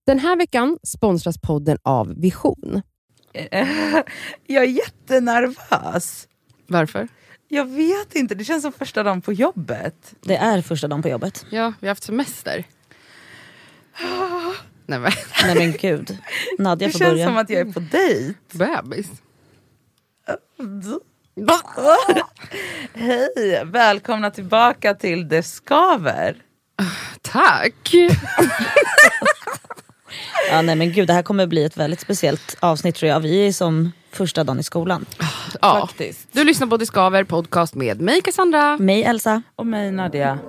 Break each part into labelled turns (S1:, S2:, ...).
S1: Den här veckan sponsras podden av Vision.
S2: Jag är jättenervös.
S3: Varför?
S2: Jag vet inte, det känns som första dagen på jobbet.
S4: Det är första dagen på jobbet.
S3: Ja, vi har haft semester. Nej
S4: men gud. Nadja
S2: det
S4: får
S2: känns
S4: börja.
S2: som att jag är på dejt.
S3: Bebis.
S2: Hej, välkomna tillbaka till Det Skaver.
S3: Tack.
S4: Ja, nej men gud, det här kommer bli ett väldigt speciellt avsnitt tror jag. Vi är som första dagen i skolan.
S3: Ja.
S2: Faktiskt.
S3: Du lyssnar på Det Skaver podcast med mig Cassandra.
S4: Mig Elsa.
S2: Och mig Nadia.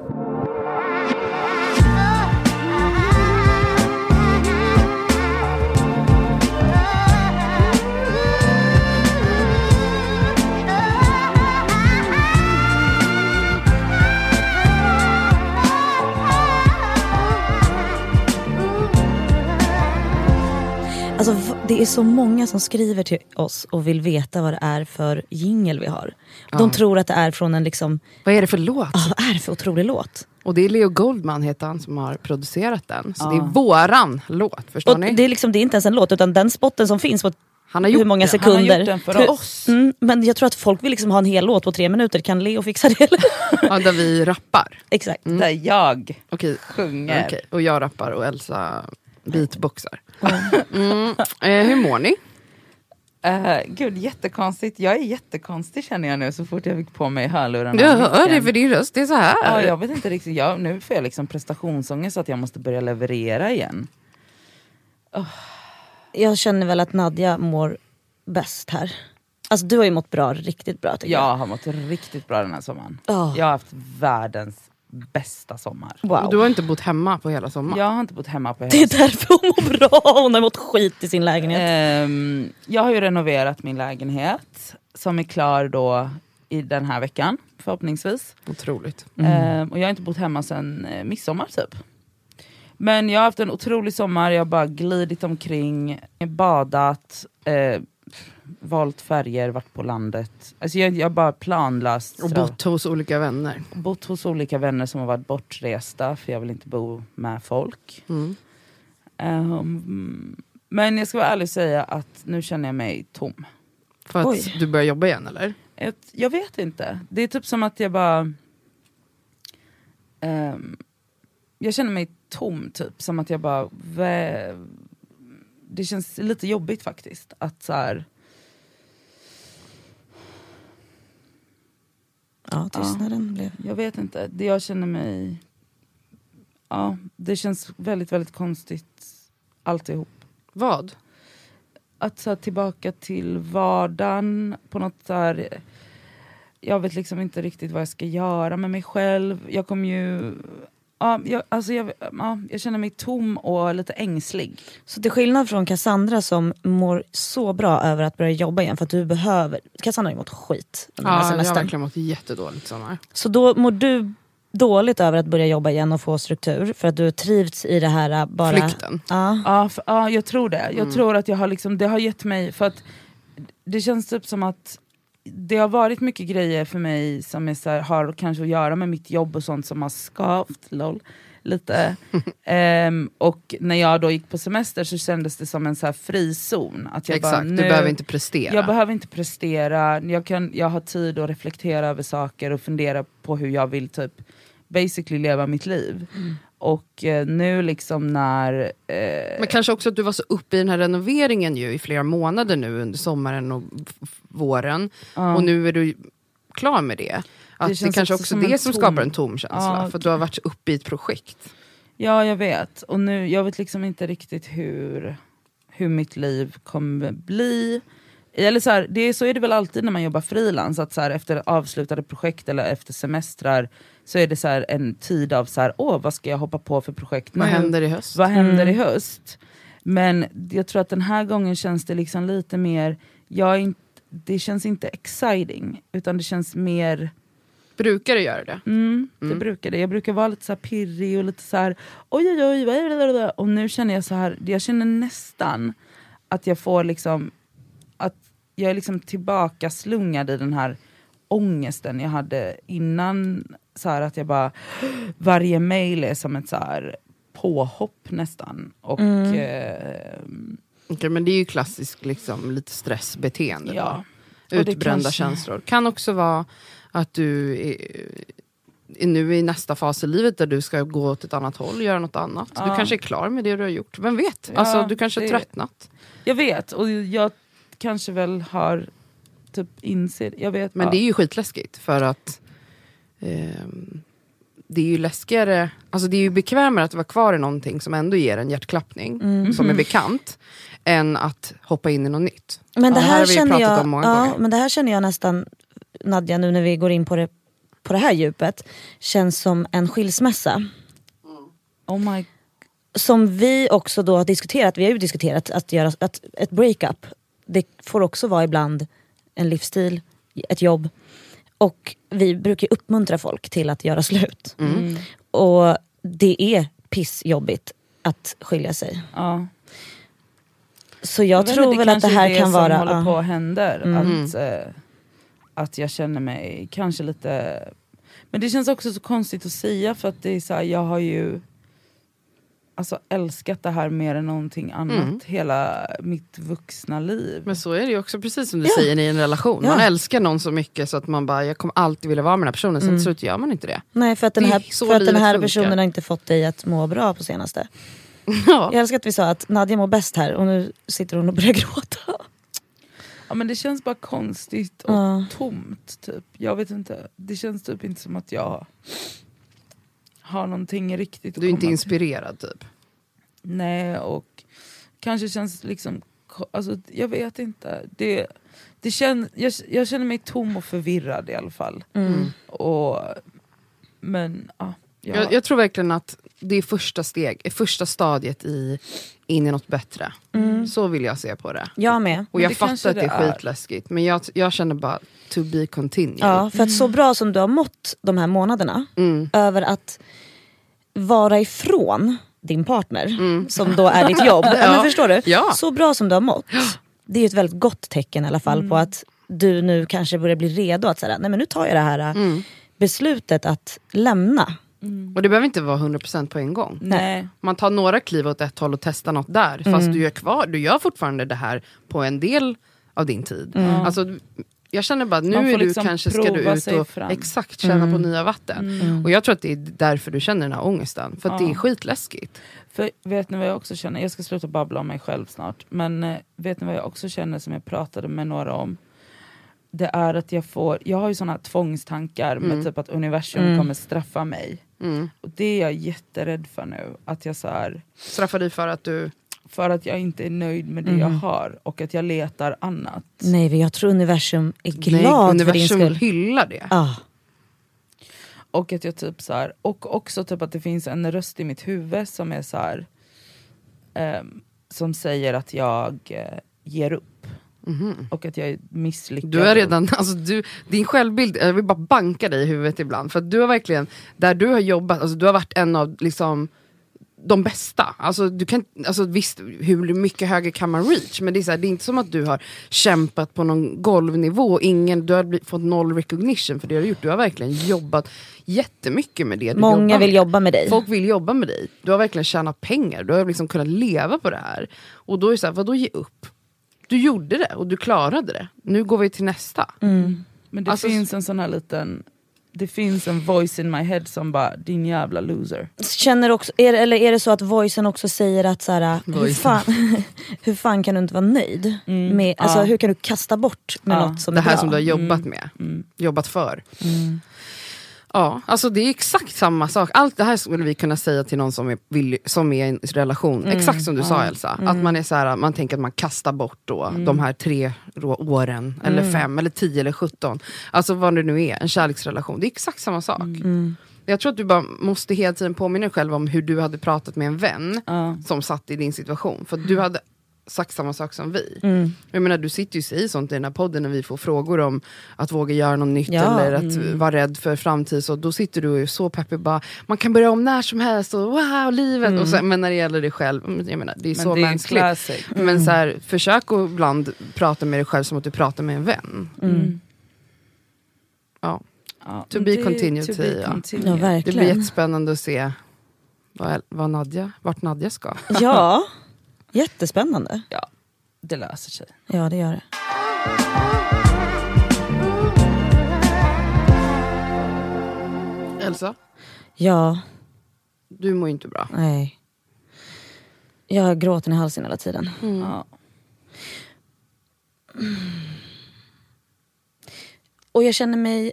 S4: Alltså det är så många som skriver till oss och vill veta vad det är för jingle vi har. De tror att det är från en liksom...
S3: Vad är det för låt?
S4: Vad är det för otrolig låt?
S3: Och det är Leo Goldman heter han som har producerat den. Så det är våran låt, förstår
S4: Och
S3: ni?
S4: det är inte ens en låt utan den spotten som finns på
S3: Han har gjort
S4: hur många
S3: den.
S4: sekunder.
S2: Han har gjort den för oss.
S4: Men jag tror att folk vill liksom ha en hel låt på 3 minuter. Kan Leo fixa det? Eller?
S3: Ja, där vi rappar.
S4: Exakt.
S2: Där jag
S3: Okej.
S2: sjunger.
S3: Okej. Och jag rappar och Elsa beatboxar. Hur mår ni?
S2: Gud, jättekonstigt. Jag är jättekonstig känner jag nu så fort jag fick på mig hörlurarna.
S3: Jag hör det för din röst, det är så här.
S2: Ja, jag vet inte riktigt. Nu får jag liksom prestationsångest så att jag måste börja leverera igen.
S4: Jag känner väl att Nadja mår bäst här. Alltså du har ju mått bra, riktigt bra tycker jag.
S2: Jag har mått riktigt bra den här sommaren.
S4: Oh.
S2: Jag har haft världens bästa sommar.
S4: Wow.
S3: Och du har inte bott hemma på hela sommaren.
S2: Jag har inte bott hemma på
S4: Det
S2: hela
S4: är därför hon mår bra. Hon har mått skit i sin lägenhet.
S2: Jag har ju renoverat min lägenhet som är klar då i den här veckan förhoppningsvis.
S3: Otroligt.
S2: Och jag har inte bott hemma sedan midsommar typ. Men jag har haft en otrolig sommar. Jag har bara glidit omkring, badat, valt färger, varit på landet. Alltså jag har bara planlöst.
S3: Och bott hos olika vänner.
S2: Bott hos olika vänner som har varit bortresta. För jag vill inte bo med folk. Men jag ska vara ärlig och säga att nu känner jag mig tom.
S3: För att
S4: Oj.
S3: du börjar jobba igen eller?
S2: Jag vet inte. Det är typ som att jag bara... jag känner mig tom typ. Som att jag bara... Det känns lite jobbigt faktiskt. Att så här...
S4: Ja, tystnaden blev...
S2: Jag vet inte. Jag känner mig... Ja, det känns väldigt, väldigt konstigt alltihop.
S3: Vad?
S2: Att så här, tillbaka till vardagen på något så här... Jag vet liksom inte riktigt vad jag ska göra med mig själv. Jag kommer ju... Ja, jag känner mig tom och lite ängslig.
S4: Så till skillnad från Cassandra som mår så bra över att börja jobba igen för att du behöver... Cassandra har ju mått skit den här
S3: Ja, jag har
S4: semestern.
S3: verkligen mått jättedåligt sommar.
S4: Så då mår du dåligt över att börja jobba igen och få struktur för att du trivts i det här bara...
S3: Flykten.
S4: Ja.
S2: Ja, jag tror det. Jag tror att jag har liksom... Det har gett mig... För att det känns typ som att det har varit mycket grejer för mig som är så här, har kanske att göra med mitt jobb och sånt som har skavt lite. Och när jag då gick på semester så kändes det som en så här frizon. Att jag
S3: Exakt,
S2: bara,
S3: du behöver inte prestera.
S2: Jag behöver inte prestera. Jag har tid att reflektera över saker och fundera på hur jag vill typ basically leva mitt liv. Och nu liksom när...
S3: Men kanske också att du var så uppe i den här renoveringen ju i flera månader nu under sommaren och våren. Och nu är du klar med det. Att det kanske också det som skapar en tom känsla. För att du har varit så uppe i ett projekt.
S2: Ja, jag vet. Och nu, jag vet liksom inte riktigt hur mitt liv kommer bli. Eller så här, så är det väl alltid när man jobbar frilans. Att så här, efter avslutade projekt eller efter semestrar så är det så här en tid av så här, vad ska jag hoppa på för projekt nu?
S3: Vad händer i höst?
S2: Vad händer i höst? Men jag tror att den här gången känns det liksom lite mer... det känns inte exciting, utan det känns mer...
S3: Brukar du göra det?
S2: Det brukar det. Jag brukar vara lite så här pirrig och lite så här... Oj, vad är det? Och nu känner jag så här... Jag känner nästan att jag får liksom... Att jag är liksom tillbaka slungad i den här ångesten jag hade innan. Så här att jag bara... Varje mail är som ett så här påhopp nästan. Och
S3: Okej, men det är ju klassiskt liksom, lite stressbeteende.
S2: ja.
S3: Utbrända känslor. Kan också vara att du är nu i nästa fas i livet där du ska gå åt ett annat håll, göra något annat. Du kanske är klar med det du har gjort. Vem vet?
S2: Ja,
S3: alltså, du kanske har tröttnat.
S2: Jag vet, och jag kanske väl har typ inser. Jag vet.
S3: Men det är ju skitläskigt för att det är ju läskigare, alltså det är ju bekvämare att vara kvar i någonting som ändå ger en hjärtklappning som är bekant än att hoppa in i något nytt.
S4: Men det här,
S3: har vi pratat om många gånger.
S4: Men det här känner jag nästan, Nadja, nu när vi går in på det här djupet, känns som en skilsmässa.
S2: Oh my.
S4: Som vi också då har diskuterat, vi har ju diskuterat att göra att ett breakup, det får också vara ibland en livsstil, ett jobb. Och vi brukar uppmuntra folk till att göra slut. Och det är pissjobbigt att skilja sig.
S2: Ja.
S4: Så jag tror väl att det här kan vara...
S2: Det håller på händer. Att jag känner mig kanske lite... Men det känns också så konstigt att säga, för att det är så här, jag har ju alltså älskat det här mer än någonting annat hela mitt vuxna liv.
S3: Men så är det ju också, precis som du säger, i en relation. Man älskar någon så mycket så att man bara, jag kommer alltid vilja vara med den här personen. Sen till slut gör man inte det.
S4: Nej, för att den här personen har inte fått dig att må bra på senaste. Ja. Jag älskar att vi sa att Nadja mår bäst här och nu sitter hon och börjar gråta.
S2: Ja, men det känns bara konstigt och tomt typ. Jag vet inte, det känns typ inte som att jag har någonting riktigt att
S3: du är inte
S2: komma
S3: inspirerad typ.
S2: Nej, och kanske känns liksom, alltså jag vet inte. Jag känner mig tom och förvirrad i alla fall. Men ja.
S3: Jag tror verkligen att det är första stadiet in i något bättre. Så vill jag se på det.
S4: Jag med.
S3: Och jag fattar att det är skitläskigt. Men jag känner bara to be continued.
S4: Ja, för att så bra som du har mått de här månaderna över att vara ifrån din partner som då är ditt jobb. Men förstår du?
S3: Ja.
S4: Så bra som du har mått. Det är ett väldigt gott tecken i alla fall på att du nu kanske börjar bli redo att säga, nej men nu tar jag det här beslutet att lämna.
S3: Och det behöver inte vara 100% på en gång.
S2: Nej.
S3: Man tar några kliv åt ett håll och testar något där. Fast du är kvar, du gör fortfarande det här på en del av din tid. Alltså, jag känner bara att nu är du
S2: liksom
S3: kanske ska du ut och exakt känna på nya vatten. Och jag tror att det är därför du känner den här ångesten. För att det är skitläskigt.
S2: För vet ni vad jag också känner? Jag ska sluta babbla om mig själv snart. Men vet ni vad jag också känner som jag pratade med några om? Det är att jag har ju såna tvångstankar med typ att universum kommer straffa mig. Och det är jag jätterädd för nu. Att jag så här,
S3: straffar dig för att du...
S2: För att jag inte är nöjd med det jag har. Och att jag letar annat.
S4: Nej, jag tror universm är glad för din skull.
S3: Universum hyllar det.
S2: Och att jag typ så här, och också typ att det finns en röst i mitt huvud som är så här, som säger att jag ger upp. Och att jag är misslyckad.
S3: Du är redan, alltså din självbild, jag vill bara banka dig i huvudet ibland. För att du har verkligen, där du har jobbat, alltså du har varit en av liksom de bästa. Alltså du kan, alltså visst, hur mycket högre kan man reach? Men det är så här, det är inte som att du har kämpat på någon golvnivå. Du har fått noll recognition för det du har gjort. Du har verkligen jobbat jättemycket med det.
S4: Många vill jobba med dig.
S3: Folk vill jobba med dig. Du har verkligen tjänat pengar. Du har liksom kunnat leva på det här. Och då är det så här, vadå ge upp? Du gjorde det och du klarade det. Nu går vi till nästa.
S2: Men det finns en sån här liten... Det finns en voice in my head som bara, din jävla loser.
S4: Känner också, är det så att voicen också säger att så här, hur fan kan du inte vara nöjd? Med, alltså, hur kan du kasta bort med något som
S3: det
S4: är
S3: här
S4: bra?
S3: som du har jobbat med. Jobbat för. Ja, alltså det är exakt samma sak. Allt det här skulle vi kunna säga till någon som är i en relation. Exakt som du sa, Elsa. Att man är så här, man tänker att man kastar bort då de här 3 åren. Eller 5, eller 10, eller 17. Alltså vad det nu är, en kärleksrelation. Det är exakt samma sak. Jag tror att du bara måste hela tiden påminna dig själv om hur du hade pratat med en vän som satt i din situation. För att du hade sagt samma sak som vi. Jag menar, du sitter ju och säger sånt i den här podden när vi får frågor om att våga göra något nytt eller att vara rädd för framtid. Så då sitter du så peppig bara, man kan börja om när som helst och wow, livet. Och så, men när det gäller dig själv, jag menar, det är så mänskligt. Men så här, försök att ibland prata med dig själv som att du pratar med en vän. Ja. To be continued.
S4: Ja,
S3: Det blir jättespännande att se Vart Nadja ska.
S4: Ja, jättespännande.
S2: Ja, det löser sig.
S4: Ja, det gör det.
S3: Elsa?
S4: Ja.
S3: Du mår inte bra.
S4: Nej. Jag gråter i halsen hela tiden.
S2: Ja.
S4: Och jag känner mig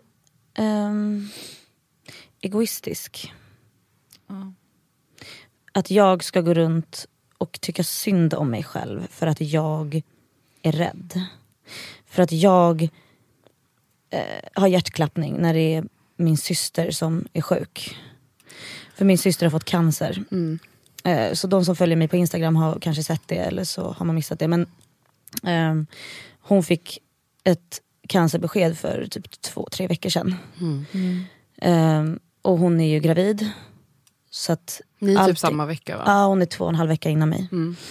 S4: egoistisk.
S2: Ja.
S4: Att jag ska gå runt och tycka synd om mig själv för att jag är rädd. För att jag har hjärtklappning när det är min syster som är sjuk. För min syster har fått cancer. Så de som följer mig på Instagram har kanske sett det, eller så har man missat det. Men hon fick ett cancerbesked för typ 2-3 veckor sedan. Och hon är ju gravid. Så att
S3: ni är typ samma vecka, va?
S4: Ja, hon är 2,5 veckor innan mig.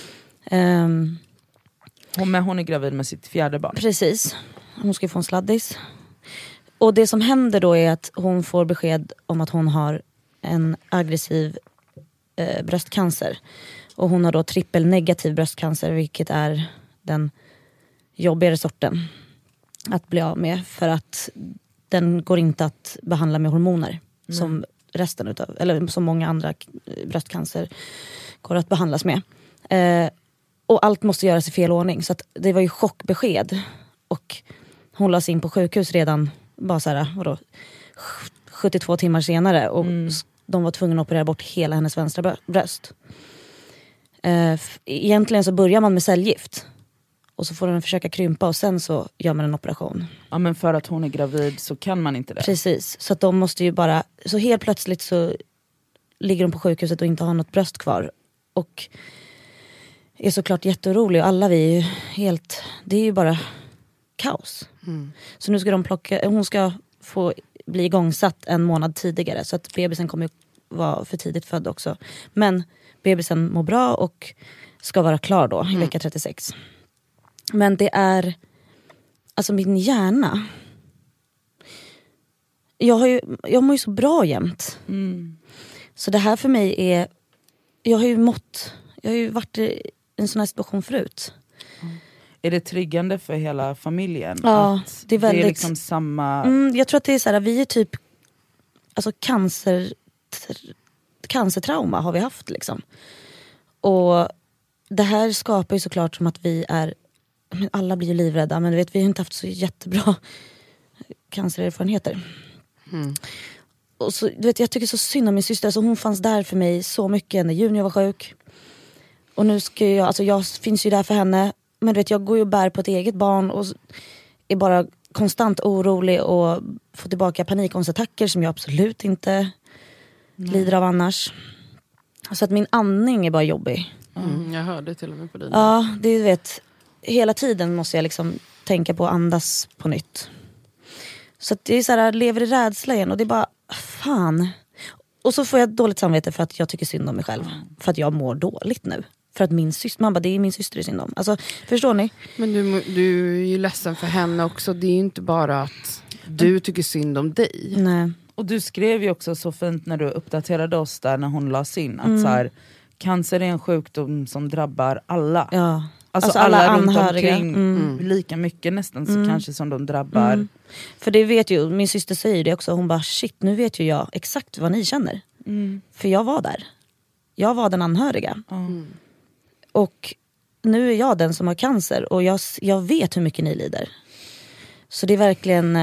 S2: Hon är gravid med sitt 4:e barn.
S4: Precis. Hon ska få en sladdis. Och det som händer då är att hon får besked om att hon har en aggressiv bröstcancer. Och hon har då trippelnegativ bröstcancer, vilket är den jobbigare sorten att bli av med. För att den går inte att behandla med hormoner som resten utav, eller som många andra bröstcancer går att behandlas med. Och allt måste göras i fel ordning. Så att det var ju chockbesked. Och hon lades in på sjukhus redan bara så här, vadå, 72 timmar senare. Och de var tvungna att operera bort hela hennes vänstra bröst. Egentligen så börjar man med cellgift. Och så får den försöka krympa och sen så gör man en operation.
S2: Ja, men för att hon är gravid så kan man inte det.
S4: Precis, så att de måste ju bara... Så helt plötsligt så ligger de på sjukhuset och inte har något bröst kvar. Och är såklart jätteorolig. Och alla vi är ju helt... Det är ju bara kaos. Så nu ska de hon ska få bli igångsatt en månad tidigare. Så att bebisen kommer vara för tidigt född också. Men bebisen mår bra och ska vara klar då i vecka 36. Men det är... Alltså min hjärna... Jag mår ju så bra jämt. Så det här för mig är... Jag har ju varit i en sån här situation förut.
S2: Är det tryggande för hela familjen?
S4: Ja,
S2: att
S4: det är väldigt...
S2: Det är liksom samma...
S4: jag tror att det är så här, vi är typ... Alltså cancertrauma har vi haft liksom. Och det här skapar ju såklart som att vi är... Alla blir ju livrädda, men du vet, vi har inte haft så jättebra cancererfarenheter. Och så, du vet, jag tycker så synd om min syster. Alltså, hon fanns där för mig så mycket när Junior var sjuk. Och nu ska jag finns ju där för henne. Men du vet, jag går ju och bär på ett eget barn och är bara konstant orolig och får tillbaka panikångestattacker som jag absolut inte lider av annars. Så att min andning är bara jobbig.
S3: Jag hörde till och med på dig.
S4: Ja, det du vet... Hela tiden måste jag liksom tänka på att andas på nytt. Så att det är så här, lever i rädsla igen. Och det är bara, fan. Och så får jag dåligt samvete för att jag tycker synd om mig själv. För att jag mår dåligt nu. För att min syster, man bara, det är min syster i synd om. Alltså, förstår ni?
S3: Men du är ju ledsen för henne också. Det är ju inte bara att du tycker synd om dig.
S4: Nej.
S2: Och du skrev ju också så fint när du uppdaterade oss där när hon lades in. Att så här, cancer är en sjukdom som drabbar alla.
S4: Ja.
S2: Alltså alla runt omkring lika mycket nästan så kanske som de drabbar.
S4: För det vet ju, min syster säger det också. Hon bara, shit, nu vet ju jag exakt vad ni känner. För jag var där. Jag var den anhöriga. Och nu är jag den som har cancer. Och jag vet hur mycket ni lider. Så det är verkligen...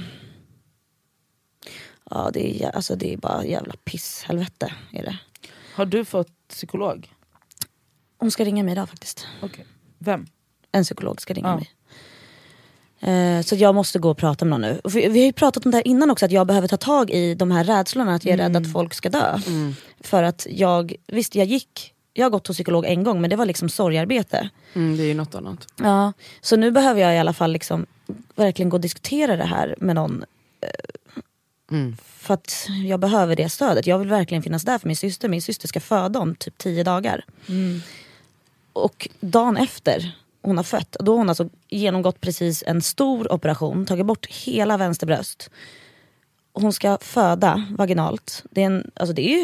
S4: Ja, det är bara jävla pisshelvete är det.
S2: Har du fått psykolog?
S4: Hon ska ringa mig idag faktiskt.
S2: Okay. Vem?
S4: En psykolog ska ringa mig. Så jag måste gå och prata med någon nu. Vi har ju pratat om det här innan också. Att jag behöver ta tag i de här rädslorna. Att jag är rädd att folk ska dö. För att jag har gått hos psykolog en gång. Men det var liksom sorgarbete.
S3: Det är ju något annat.
S4: Ja, så nu behöver jag i alla fall liksom verkligen gå och diskutera det här med någon. För att jag behöver det stödet. Jag vill verkligen finnas där för min syster. Min syster ska föda om typ 10 dagar. Och dagen efter hon har fött, då har hon alltså genomgått precis en stor operation, tagit bort hela vänster bröst. Hon ska föda vaginalt. Det är ju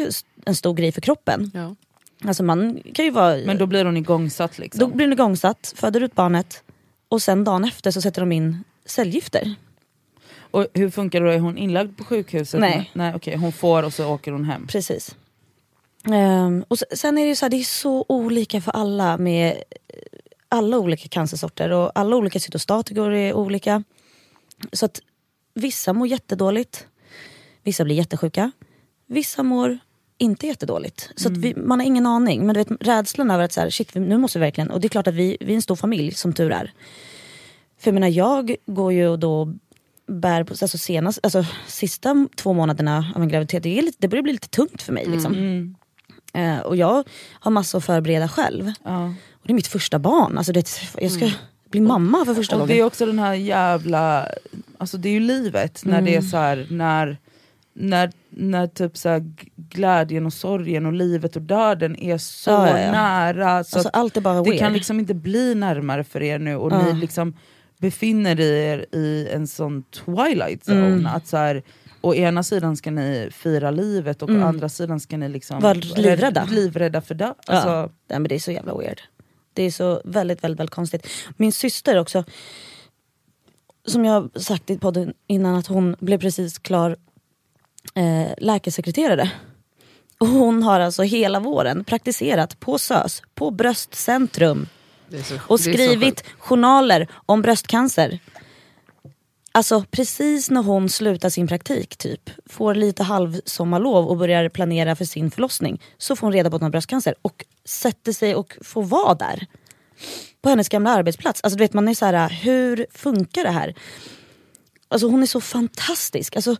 S4: en stor grej för kroppen.
S3: Ja.
S4: Alltså man kan ju vara...
S2: Men då blir hon igångsatt liksom?
S4: Då blir hon igångsatt, föder ut barnet och sen dagen efter så sätter de in cellgifter.
S2: Och hur funkar det då? Är hon inlagd på sjukhuset?
S4: Nej.
S2: Nej, okej. Hon får och så åker hon hem.
S4: Precis. Och sen är det ju så här, det är så olika för alla med alla olika cancersorter och alla olika cytostatikor är olika. Så att vissa mår jättedåligt, vissa blir jättesjuka, vissa mår inte jättedåligt. Så att man har ingen aning, men du vet, rädslan över att så här, shit, nu måste vi verkligen, och det är klart att vi är en stor familj som tur är. För jag menar, jag går ju och då bär på, alltså sista 2 månaderna av en graviditet, det börjar bli lite tungt för mig liksom. Och jag har massor att förbereda själv. Och det är mitt första barn, alltså jag ska bli mamma för första gången.
S2: Och det är också den här jävla, alltså det är ju livet när det är så här, när typ så här glädjen och sorgen och livet och döden är så nära, så
S4: alltså, allt är bara
S2: det
S4: weird.
S2: kan liksom inte bli närmare för er nu, och ni liksom befinner er i en sån twilight zone, att så här, å ena sidan ska ni fira livet och å andra sidan ska ni liksom
S4: vara livrädda
S2: för det. Alltså,
S4: ja, men det är så jävla weird. Det är så väldigt, väldigt, väldigt konstigt. Min syster också, som jag sagt i podden innan, att hon blev precis klar läkarsekreterare. Och hon har alltså hela våren praktiserat på SÖS, på Bröstcentrum. Och skrivit journaler om bröstcancer. Alltså precis när hon slutar sin praktik typ, får lite halvsommarlov och börjar planera för sin förlossning, så får hon reda på att hon har bröstcancer och sätter sig och får vara där på hennes gamla arbetsplats. Alltså du vet, man är så här, hur funkar det här? Alltså hon är så fantastisk. Alltså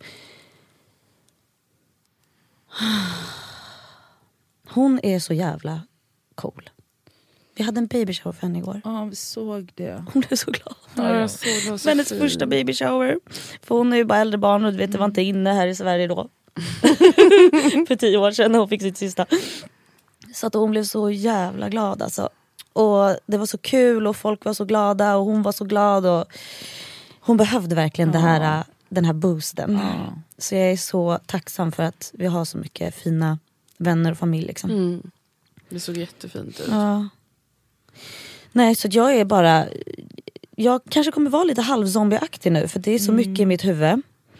S4: hon är så jävla cool. Vi hade en baby shower för henne igår.
S2: Ja, vi såg det.
S4: Hon är så glad.
S2: Ja, jag såg det.
S4: Så hennes första baby shower. För hon är ju bara äldre barn och du vet, det var inte inne här i Sverige då. För 10 år sedan när hon fick sitt sista. Så att hon blev så jävla glad alltså. Och det var så kul och folk var så glada och hon var så glad. Och hon behövde verkligen den här boosten. Så jag är så tacksam för att vi har så mycket fina vänner och familj liksom.
S3: Det såg jättefint ut.
S4: Ja. Nej, så jag är bara... Jag kanske kommer vara lite halvzombieaktig nu, för det är så mycket i mitt huvud.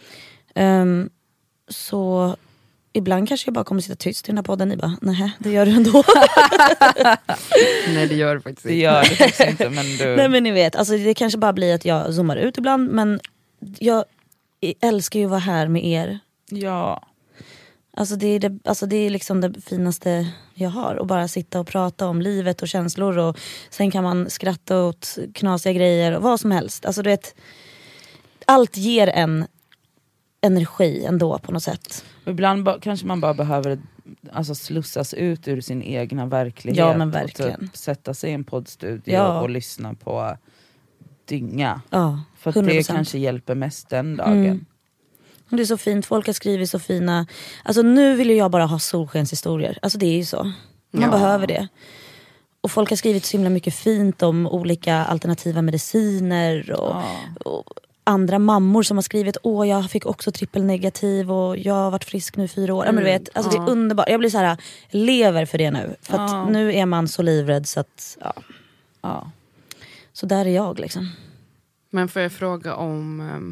S4: Så ibland kanske jag bara kommer sitta tyst i den här podden. Ni bara, nej, det gör du ändå.
S3: Nej, det gör det faktiskt inte.
S2: Det gör det faktiskt inte, men du...
S4: Nej, men ni vet, alltså, det kanske bara blir att jag zoomar ut ibland. Men jag älskar ju att vara här med er.
S2: Ja.
S4: Alltså det är liksom det finaste jag har. Och bara sitta och prata om livet och känslor. Och sen kan man skratta åt knasiga grejer och vad som helst. Alltså du vet, allt ger en energi ändå på något sätt.
S2: Ibland kanske man bara behöver alltså slussas ut ur sin egna verklighet.
S4: Ja, men verkligen.
S2: Och typ sätta sig i en poddstudio och lyssna på dynga.
S4: Ja, 100%.
S2: För att det kanske hjälper mest den dagen.
S4: Det är så fint, folk har skrivit så fina... Alltså nu vill jag bara ha solskenshistorier. Alltså det är ju så. Man behöver det. Och folk har skrivit så himla mycket fint om olika alternativa mediciner. Och andra mammor som har skrivit, jag fick också trippelnegativ och jag har varit frisk nu i 4 år. Men du vet, alltså det är underbart. Jag blir så här, lever för det nu. För att nu är man så livrädd så att... Ja. Så där är jag liksom.
S3: Men får jag fråga om...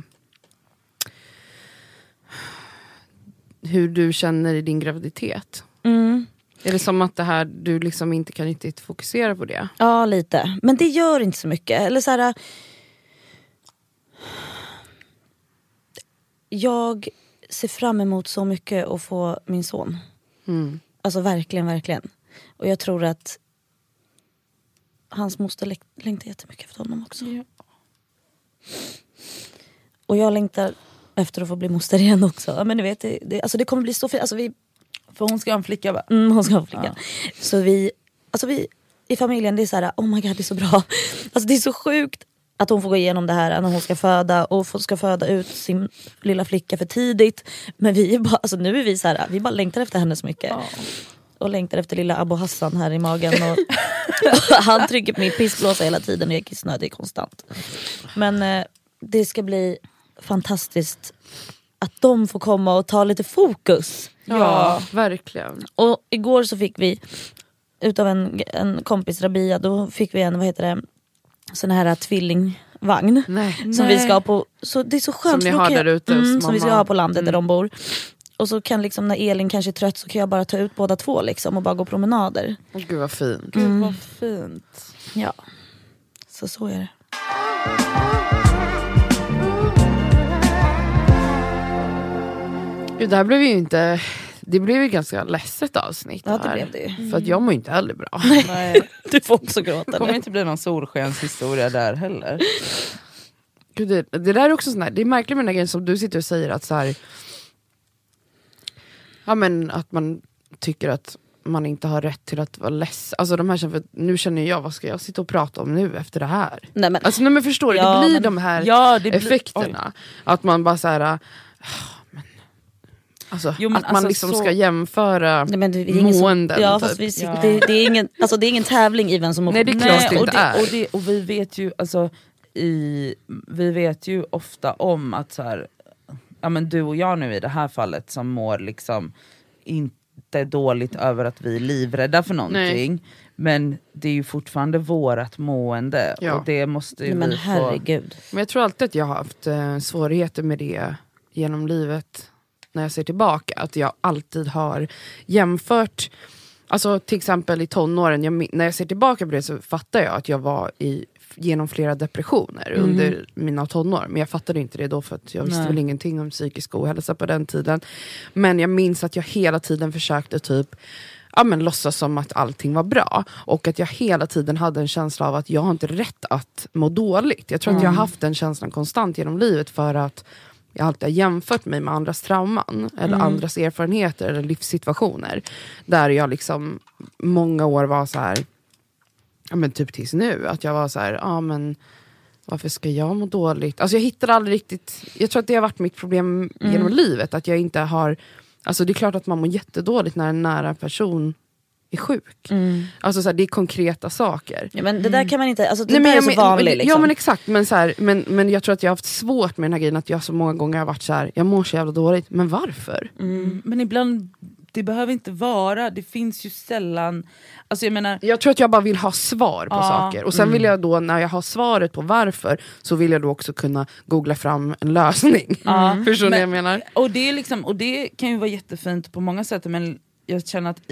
S3: hur du känner i din graviditet? Är det som att det här, du liksom inte kan riktigt fokusera på det?
S4: Ja, lite. Men det gör inte så mycket. Eller så här, jag ser fram emot så mycket att få min son. Alltså verkligen, verkligen. Och jag tror att hans moster längtar jättemycket efter honom också. Ja. Och jag längtar efter att få bli moster igen också. Men ni vet, det kommer bli så fint. Alltså
S2: för hon ska ha en flicka, va?
S4: Hon ska ha en flicka. Så vi i familjen, det är så här, oh my god, det är så bra. Alltså det är så sjukt att hon får gå igenom det här när hon ska föda. Och ska föda ut sin lilla flicka för tidigt. Men vi är bara, alltså nu är vi så här, vi bara längtar efter henne så mycket. Och längtar efter lilla Abu Hassan här i magen. Och han trycker på min pissblåsa hela tiden och jag är kissnödig konstant. Men det ska bli fantastiskt att de får komma och ta lite fokus.
S3: Ja, verkligen.
S4: Och igår så fick vi utav en kompis, Rabia, då fick vi en sån här tvillingvagn. Som vi ska ha på, så det är så skönt.
S3: Som ni har där ute hos mamma.
S4: Som vi ska ha på landet där de bor. Och så kan liksom när Elin kanske är trött så kan jag bara ta ut båda två liksom och bara gå promenader.
S3: Gud vad fint.
S2: Gud vad fint.
S4: Ja, så är det.
S3: Gud, det här blev ju inte... Det blev ju ganska ledset avsnitt.
S4: Ja, det blev det ju.
S3: För att jag mår inte heller bra.
S2: Nej.
S4: Du får också gråta.
S2: Det kommer inte bli någon solskenshistoria där heller.
S3: Gud, det där är också sån här, det är märkligt med den här grejen som du sitter och säger att så här, ja men att man tycker att man inte har rätt till att vara ledsen. Alltså de här, för nu känner jag, vad ska jag sitta och prata om nu efter det här?
S4: Nej
S3: men förstår du, det blir de här effekterna. Att man bara så här, alltså, att man
S4: alltså,
S3: liksom ska jämföra måenden.
S4: Ja, fast det är ingen, alltså, det är ingen tävling i vem som mår.
S3: Nej, det är klart det inte är.
S2: Och vi vet ju, alltså, vi vet ju ofta om att så här, ja, men du och jag nu i det här fallet som mår liksom inte dåligt över att vi är livrädda för någonting. Nej. Men det är ju fortfarande vårat mående. Ja. Och det måste ju vi
S4: herregud.
S3: Men jag tror alltid att jag har haft svårigheter med det genom livet. När jag ser tillbaka, att jag alltid har jämfört, alltså till exempel i tonåren, när jag ser tillbaka på det så fattar jag att jag var genom flera depressioner under mina tonår, men jag fattade inte det då för att jag visste väl ingenting om psykisk ohälsa på den tiden. Men jag minns att jag hela tiden försökte typ låtsas som att allting var bra, och att jag hela tiden hade en känsla av att jag har inte rätt att må dåligt. Jag tror att jag har haft den känslan konstant genom livet, för att jag alltid har jämfört mig med andras trauman eller andras erfarenheter eller livssituationer. Där jag liksom många år var så här, ja men typ tills nu, att jag var så här, ja men varför ska jag må dåligt? Alltså jag hittade aldrig riktigt, jag tror att det har varit mitt problem genom livet, att jag inte har, alltså det är klart att man mår jättedåligt när en nära person är sjuk. Alltså så här, det är konkreta saker.
S4: Ja, men det där kan man inte, alltså det är så vanligt liksom.
S3: Ja men exakt, men så här, men jag tror att jag har haft svårt med den här grejen, att jag så många gånger har varit så här, jag mår så jävla dåligt, men varför?
S2: Men ibland, det behöver inte vara, det finns ju sällan, alltså
S3: jag tror att jag bara vill ha svar på saker, och sen vill jag då, när jag har svaret på varför, så vill jag då också kunna googla fram en lösning. Förstår ni vad jag menar?
S2: Och det är liksom, och det kan ju vara jättefint på många sätt, men jag känner att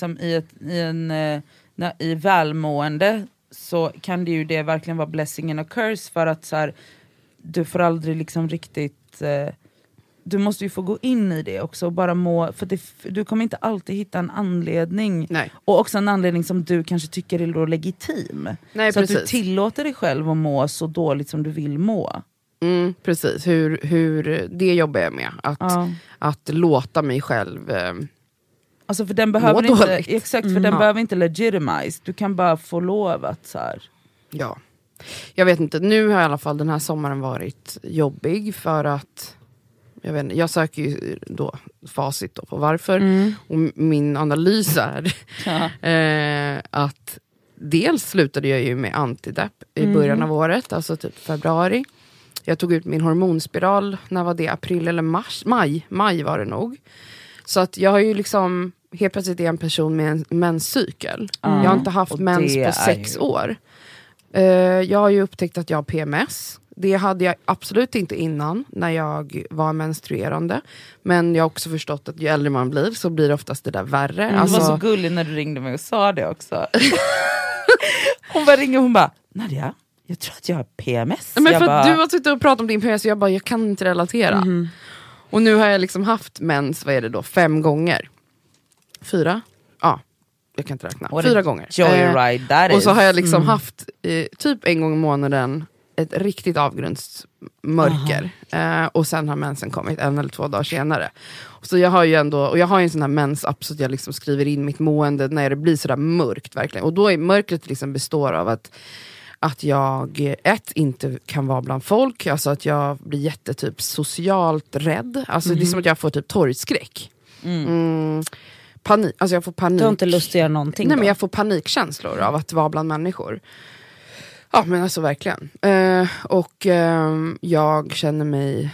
S2: i välmående så kan det ju det verkligen vara blessing and a curse, för att så här, du får aldrig liksom riktigt, du måste ju få gå in i det också och bara må, för du kommer inte alltid hitta en anledning.
S3: Nej.
S2: Och också en anledning som du kanske tycker är legitim.
S3: Nej,
S2: så
S3: precis.
S2: att du tillåter dig själv att må så dåligt som du vill må.
S3: Precis, hur det jobbar jag med, att låta mig själv
S2: alltså för den behöver inte, exakt, för den behöver inte legitimize. Du kan bara få lov att så här. Ja.
S3: Jag vet inte, nu har i alla fall den här sommaren varit jobbig, för att jag söker ju då facit då på varför. Och min analys är att dels slutade jag ju med antidepp i början av året, alltså typ februari. Jag tog ut min hormonspiral, när var det? April eller maj var det nog. Så att jag har ju liksom helt plötsligt är en person med en menscykel. Jag har inte haft mens på 6 år. Jag har ju upptäckt att jag har PMS. Det hade jag absolut inte innan när jag var menstruerande. Men jag har också förstått att ju äldre man blir så blir det oftast det där värre.
S2: Alltså, det var så gulligt när du ringde mig och sa det också. Hon bara ringer och hon bara, Nadia, jag tror att jag har PMS.
S3: Men för att du har suttit och pratat om din PMS och jag kan inte relatera. Och nu har jag liksom haft mens, vad är det då, 5 gånger. 4? Ja, jag kan inte räkna. 4 gånger.
S2: Joyride
S3: och så har jag liksom haft typ en gång i månaden ett riktigt avgrundsmörker. Och sen har mensen kommit 1 eller 2 dagar senare. Så jag har ju ändå, och jag har ju en sån här mensapp så att jag liksom skriver in mitt mående när det blir sådär mörkt verkligen. Och då är mörkret liksom består av att jag inte kan vara bland folk, alltså att jag blir jättetyp socialt rädd, alltså det är som att jag får typ torgskräck. Panik, alltså jag får panik.
S4: Du har inte lust att göra någonting.
S3: Nej, men jag får panikkänslor av att vara bland människor. Ja men alltså verkligen. Och jag känner mig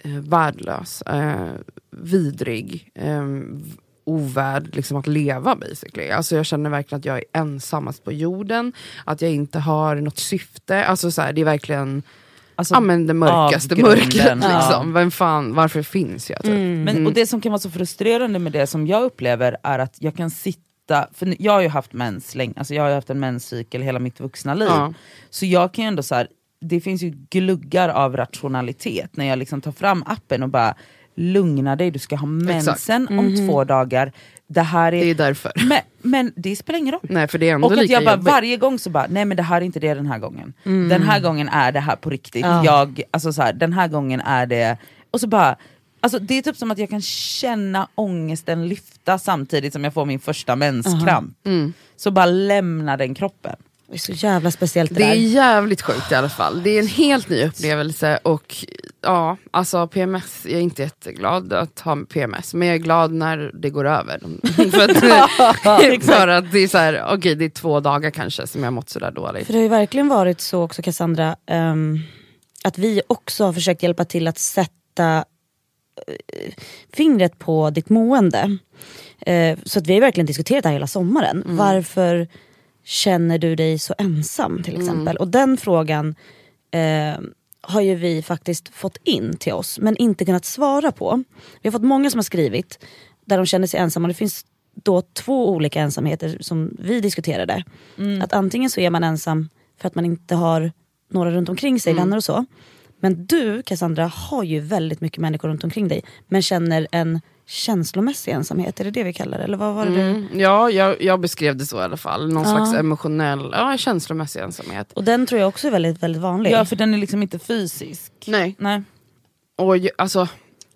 S3: värdelös, vidrig, ovärd liksom att leva basically. Alltså jag känner verkligen att jag är ensammast på jorden, att jag inte har något syfte, alltså så här, det är verkligen det mörkaste mörkret liksom. Vem fan, varför finns jag typ?
S2: Men, och det som kan vara så frustrerande med det som jag upplever är att jag kan sitta, för jag har ju haft mens länge, alltså jag har ju haft en menscykel hela mitt vuxna liv, så jag kan ju ändå så här, det finns ju gluggar av rationalitet när jag liksom tar fram appen och bara lugna dig, du ska ha mensen om 2 dagar. Det är
S3: därför.
S2: Men det spelar ingen roll.
S3: Nej, för det är ändå
S2: och att
S3: lika
S2: jag bara,
S3: jobbigt.
S2: varje gång så bara, nej men det här är inte det den här gången. Den här gången är det här på riktigt. Alltså så här, den här gången är det. Och så bara, alltså det är typ som att jag kan känna ångesten lyfta samtidigt som jag får min första menskramp. Så bara lämna den kroppen.
S4: Det är så jävla speciellt
S3: det är jävligt sjukt i alla fall. Det är en helt ny upplevelse. Och ja, alltså PMS, jag är inte jätteglad att ha PMS, men jag är glad när det går över. för att det är så här, okej, det är 2 dagar kanske som jag mått så där dåligt.
S4: För det har ju verkligen varit så också, Cassandra, att vi också har försökt hjälpa till att sätta fingret på ditt mående. Så att vi har verkligen diskuterat det här hela sommaren. Varför känner du dig så ensam till exempel? Och den frågan har ju vi faktiskt fått in till oss, men inte kunnat svara på. Vi har fått många som har skrivit där de känner sig ensamma. Det finns då 2 olika ensamheter som vi diskuterade. Att antingen så är man ensam för att man inte har några runt omkring sig, vänner och så. Men du, Cassandra, har ju väldigt mycket människor runt omkring dig, men känner en känslomässig ensamhet, är det det vi kallar det? Eller vad var det
S3: Ja, jag beskrev det så i alla fall. Någon slags emotionell, känslomässig ensamhet.
S4: Och den tror jag också är väldigt, väldigt vanlig.
S2: Ja, för den är liksom inte fysisk.
S3: Nej. Och alltså,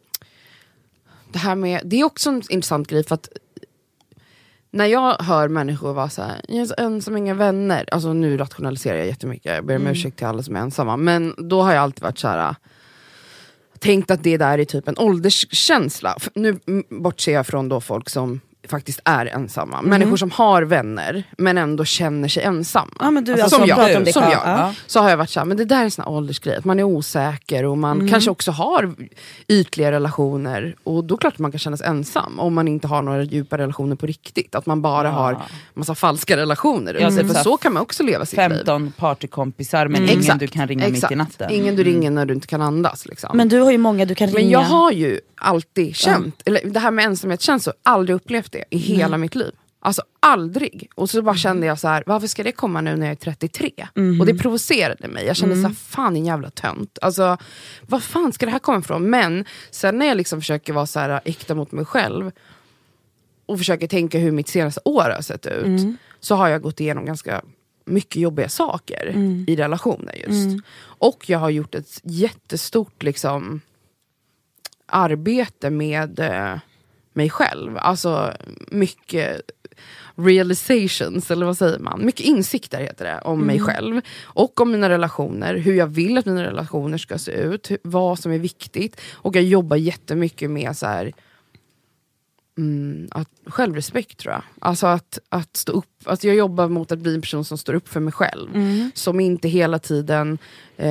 S3: det här med, det är också en intressant grej, för att när jag hör människor vara så här, jag är så ensam, inga vänner. Alltså nu rationaliserar jag jättemycket. Jag ber om ursäkt till alla som är ensamma. Men då har jag alltid varit så här, tänkt att det där är typ en ålderskänsla. Nu bortser jag från då folk som faktiskt är ensamma. Människor som har vänner men ändå känner sig ensamma.
S4: Ja, men du,
S3: alltså, som jag.
S4: Ja.
S3: Så har jag varit så här, men det där är en sån här åldersgrej. Att man är osäker och man kanske också har ytliga relationer. Och då klart man kan känna sig ensam om man inte har några djupa relationer på riktigt. Att man bara har massa falska relationer. För så kan man också leva sitt
S2: 15
S3: liv.
S2: partykompisar, men ingen du kan ringa mitt i natten.
S3: Ingen du ringer när du inte kan andas. Liksom.
S4: Men du har ju många du kan ringa.
S3: Men jag har ju alltid känt, eller det här med ensamhet känns så, aldrig upplevt det i hela mitt liv. Alltså aldrig. Och så bara kände jag så här, varför ska det komma nu när jag är 33? Och det provocerade mig. Jag kände så här, fan en jävla tönt. Alltså, vad fan ska det här komma ifrån? Men sen när jag liksom försöker vara så här äkta mot mig själv och försöker tänka hur mitt senaste år har sett ut, så har jag gått igenom ganska mycket jobbiga saker i relationer just. Och jag har gjort ett jättestort liksom arbete med mig själv. Alltså mycket realizations, eller vad säger man? Mycket insikter heter det, om mig själv. Och om mina relationer, hur jag vill att mina relationer ska se ut, vad som är viktigt. Och jag jobbar jättemycket med så här, självrespekt tror jag. Alltså att stå upp, alltså jag jobbar mot att bli en person som står upp för mig själv. Som inte hela tiden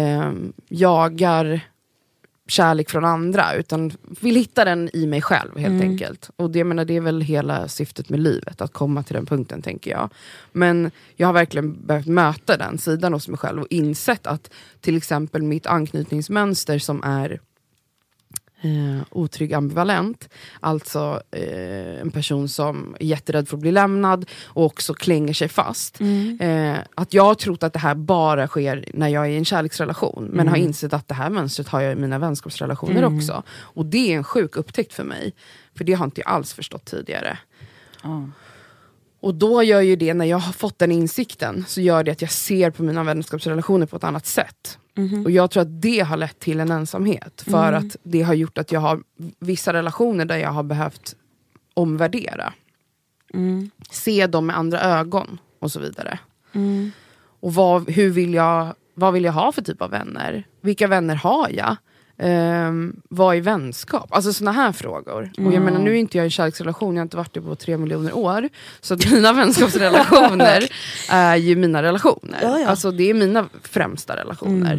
S3: jagar kärlek från andra, utan vill hitta den i mig själv helt enkelt. Och det, det är väl hela syftet med livet, att komma till den punkten, tänker jag. Men jag har verkligen behövt möta den sidan hos mig själv och insett att till exempel mitt anknytningsmönster som är otrygg ambivalent, alltså en person som är jätterädd för att bli lämnad och också klänger sig fast. Att jag har trott att det här bara sker när jag är i en kärleksrelation, men har insett att det här mönstret har jag i mina vänskapsrelationer också. Och det är en sjuk upptäckt för mig, för det har inte jag alls förstått tidigare. Och då gör ju det, när jag har fått den insikten, så gör det att jag ser på mina vänskapsrelationer på ett annat sätt. Och jag tror att det har lett till en ensamhet. För att det har gjort att jag har vissa relationer där jag har behövt omvärdera. Se dem med andra ögon och så vidare. Och vad vill jag ha för typ av vänner? Vilka vänner har jag? Vad är vänskap? Alltså såna här frågor. Och jag menar, nu är inte jag i en kärleksrelation, jag har inte varit det på 3 miljoner år. Så att mina vänskapsrelationer är ju mina relationer.
S4: Ja.
S3: Alltså det är mina främsta relationer.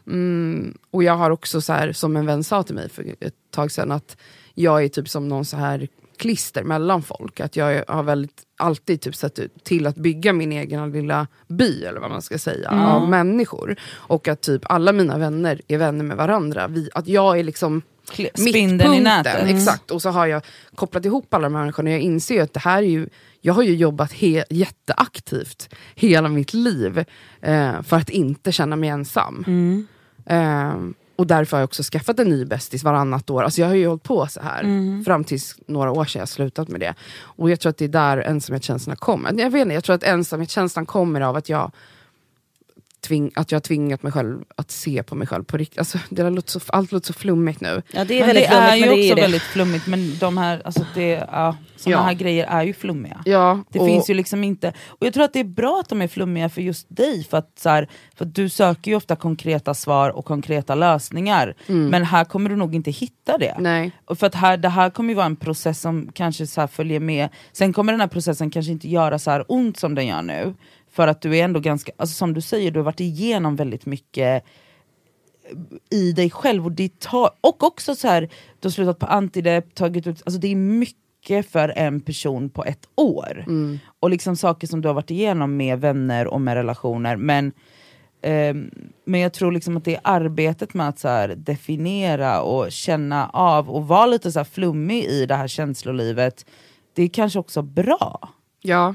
S3: Och jag har också så här, som en vän sa till mig för ett tag sedan, att jag är typ som någon så här klister mellan folk. Att jag har alltid typ sett till att bygga min egen lilla by, eller vad man ska säga, av människor. Och att typ alla mina vänner är vänner med varandra. Att jag är liksom
S2: spindeln i nätet.
S3: Exakt. Och så har jag kopplat ihop alla de här människorna. Jag inser att det här är ju, jag har ju jobbat jätteaktivt hela mitt liv för att inte känna mig ensam. Och därför har jag också skaffat en ny bästis varannat år. Alltså jag har ju hållit på så här fram tills några år sedan jag slutat med det. Och jag tror att det är där ensamhetskänslan kommer. Jag vet inte, jag tror att ensamhetskänslan kommer av att jag har tvingat mig själv att se på mig själv på riktigt. Alltså, allt låter så flummigt nu.
S4: Ja, det är väldigt flummigt,
S2: är ju
S4: men det
S2: också
S4: är det.
S2: väldigt flummigt. Men de här, alltså såna här grejer är ju flummiga.
S3: Ja,
S2: det finns ju liksom inte. Och jag tror att det är bra att de är flummiga för just dig. För att du söker ju ofta konkreta svar och konkreta lösningar. Men här kommer du nog inte hitta det.
S3: Nej.
S2: Och för att det här kommer ju vara en process som kanske så här följer med. Sen kommer den här processen kanske inte göra så här ont som den gör nu. För att du är ändå ganska, alltså som du säger, du har varit igenom väldigt mycket i dig själv. Och också så här, du har slutat på antidepp, tagit ut, alltså det är mycket för en person på ett år. Och liksom saker som du har varit igenom med vänner och med relationer. Men jag tror liksom att det är arbetet med att så här definiera och känna av och vara lite så här flummig i det här känslolivet. Det är kanske också bra.
S3: Ja.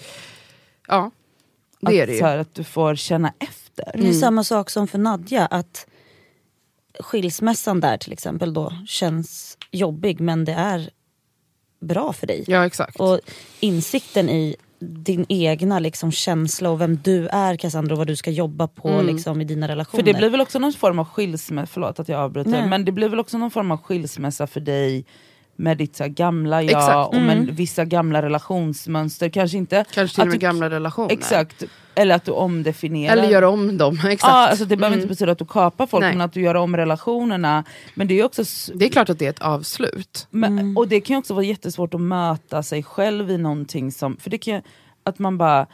S3: Det är det ju.
S2: Så här, att du får känna efter.
S4: Det är samma sak som för Nadja, att skilsmässan där till exempel då känns jobbig, men det är bra för dig.
S3: Ja, exakt.
S4: Och insikten i din egna liksom känsla och vem du är, Cassandra, och vad du ska jobba på liksom, i dina relationer.
S2: För det blir väl också någon form av skilsmässa, förlåt att jag avbryter, men det blir väl också någon form av skilsmässa för dig med ditt så här gamla jag. Exakt. Och med vissa gamla relationsmönster. Kanske till och
S3: med gamla relationer.
S2: Exakt. Eller att du omdefinierar.
S3: Eller gör om dem. Exakt.
S2: Ja, alltså det behöver inte betyda att du kapar folk. Men att du gör om relationerna. Men det är också
S3: det är klart att det är ett avslut.
S2: Men, och det kan också vara jättesvårt att möta sig själv i någonting som. För det kan att man bara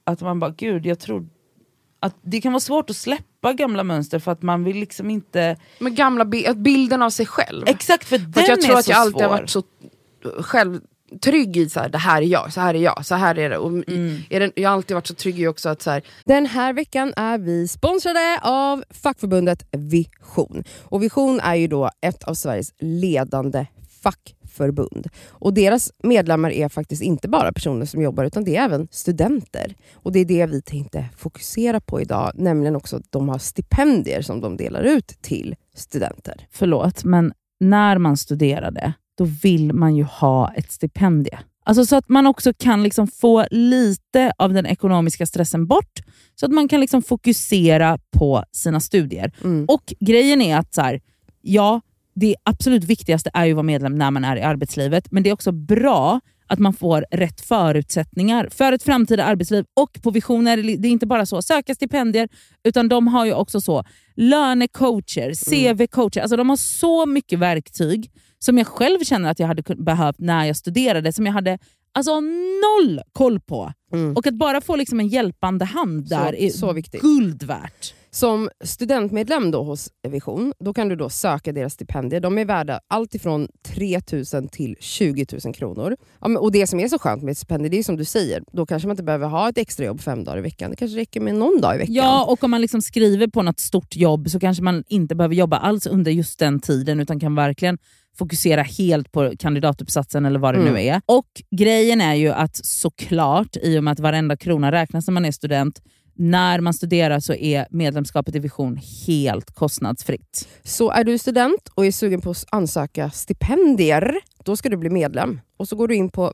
S2: gud, jag tror att det kan vara svårt att släppa gamla mönster för att man vill liksom inte. Men
S3: gamla bilden av sig själv.
S2: Exakt, för den
S3: jag tror
S2: är
S3: att
S2: så
S3: jag alltid
S2: svår.
S3: har varit så själv trygg i så här, det här är jag, så här är jag, så här är det. Och jag har alltid varit så trygg i också att så här.
S1: Den här veckan är vi sponsrade av fackförbundet Vision. Och Vision är ju då ett av Sveriges ledande fackförbund. Och deras medlemmar är faktiskt inte bara personer som jobbar, utan det är även studenter. Och det är det vi tänkte fokusera på idag, nämligen också att de har stipendier som de delar ut till studenter.
S2: Förlåt, men när man studerade, då vill man ju ha ett stipendie. Alltså så att man också kan liksom få lite av den ekonomiska stressen bort. Så att man kan liksom fokusera på sina studier. Och grejen är att så här, ja, det absolut viktigaste är ju att vara medlem när man är i arbetslivet. Men det är också bra att man får rätt förutsättningar för ett framtida arbetsliv. Och på Vision är det är inte bara så söka stipendier, utan de har ju också så lönecoacher, CV-coacher. Alltså de har så mycket verktyg som jag själv känner att jag hade behövt när jag studerade, som jag hade alltså noll koll på. Och att bara få liksom en hjälpande hand där är så viktigt. Guld värt.
S1: Som studentmedlem då hos Vision, då kan du då söka deras stipendier. De är värda allt ifrån 3 000 till 20 000 kronor. Ja, och det som är så skönt med ett stipendier, det är som du säger, då kanske man inte behöver ha ett extra jobb 5 dagar i veckan. Det kanske räcker med någon dag i veckan.
S2: Ja, och om man liksom skriver på något stort jobb så kanske man inte behöver jobba alls under just den tiden, utan kan verkligen fokusera helt på kandidatuppsatsen eller vad det nu är. Och grejen är ju att såklart, i och med att varenda krona räknas när man är student, när man studerar så är medlemskapet i Vision helt kostnadsfritt.
S1: Så är du student och är sugen på att ansöka stipendier, då ska du bli medlem. Och så går du in på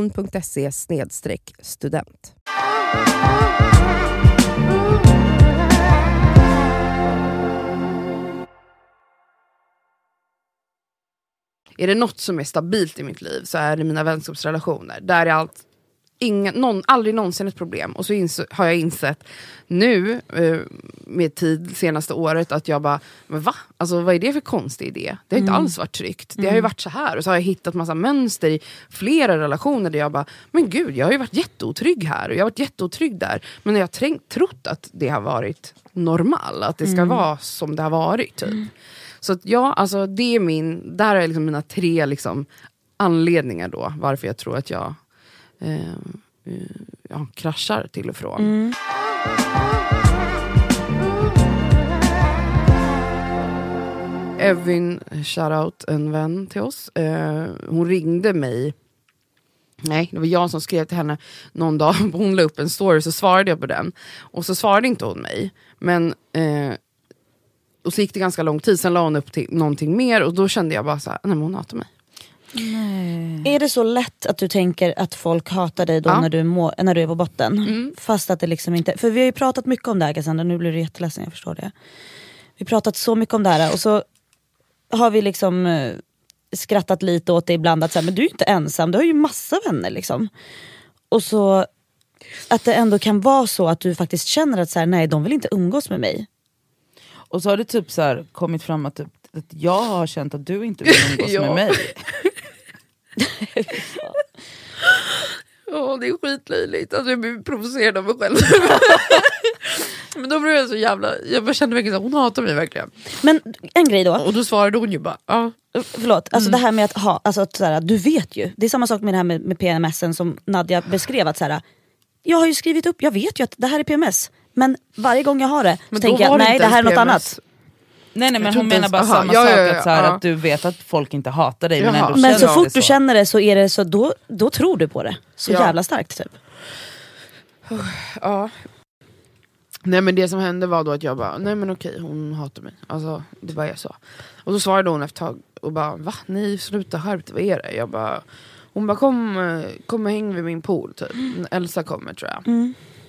S1: vision.se/student.
S3: Är det något som är stabilt i mitt liv så är det mina vänskapsrelationer. Där är allt aldrig någonsin ett problem. Och så har jag insett nu med tid senaste året att jag bara, men va? Alltså vad är det för konstig idé? Det har inte alls varit tryggt. Det har ju varit så här. Och så har jag hittat massa mönster i flera relationer där jag bara, men gud, jag har ju varit jätteotrygg här och jag har varit jätteotrygg där. Men jag har trott att det har varit normal, att det ska vara som det har varit typ. Så att alltså det är där är liksom mina 3 liksom anledningar då varför jag tror att jag kraschar till och från. Evin, shoutout, en vän till oss. Hon ringde mig. Nej, det var jag som skrev till henne någon dag. Hon la upp en story, så svarade jag på den. Och så svarade inte hon mig. Men och så gick det ganska lång tid. Sen la hon upp till någonting mer. Och då kände jag bara så här, nej men hon hatar mig.
S4: Nej. Är det så lätt att du tänker att folk hatar dig då när du är på botten? Fast att det liksom inte... För vi har ju pratat mycket om det här, Cassandra. Nu blir du jätteledsen, jag förstår det. Vi har pratat så mycket om det här. Och så har vi liksom skrattat lite åt det ibland. Att så här, men du är ju inte ensam, du har ju massa vänner liksom. Och så att det ändå kan vara så att du faktiskt känner att så här, nej, de vill inte umgås med mig.
S2: Och så har det typ så här kommit fram att jag har känt att du inte vill umgås med mig.
S3: Det är skitlöjligt. Alltså jag blir provocerad av mig själv. Men då blev jag så jävla... Jag kände verkligen att hon hatar mig verkligen.
S4: Men en grej då.
S3: Och då svarade hon ju bara...
S4: Förlåt, alltså det här med att ha... Alltså att så här, du vet ju. Det är samma sak med det här med PMSen som Nadja beskrev. Att så här, jag har ju skrivit upp, jag vet ju att det här är PMS. Men varje gång jag har det så tänker jag, nej det här är något annat.
S2: Nej men hon menar bara samma sak att, så här, att du vet att folk inte hatar dig men ändå
S4: men så fort
S2: så.
S4: Du känner det så är det så då tror du på det. Så jävla starkt typ.
S3: Ja. Nej men det som hände var då att jag bara, nej men okej, hon hatar mig. Alltså det var jag så. Och då svarade hon efter ett tag och bara, va? Nej, sluta skärpt, vad är det? Jag bara, hon bara, kom och häng vid min pool typ. Elsa kommer tror jag.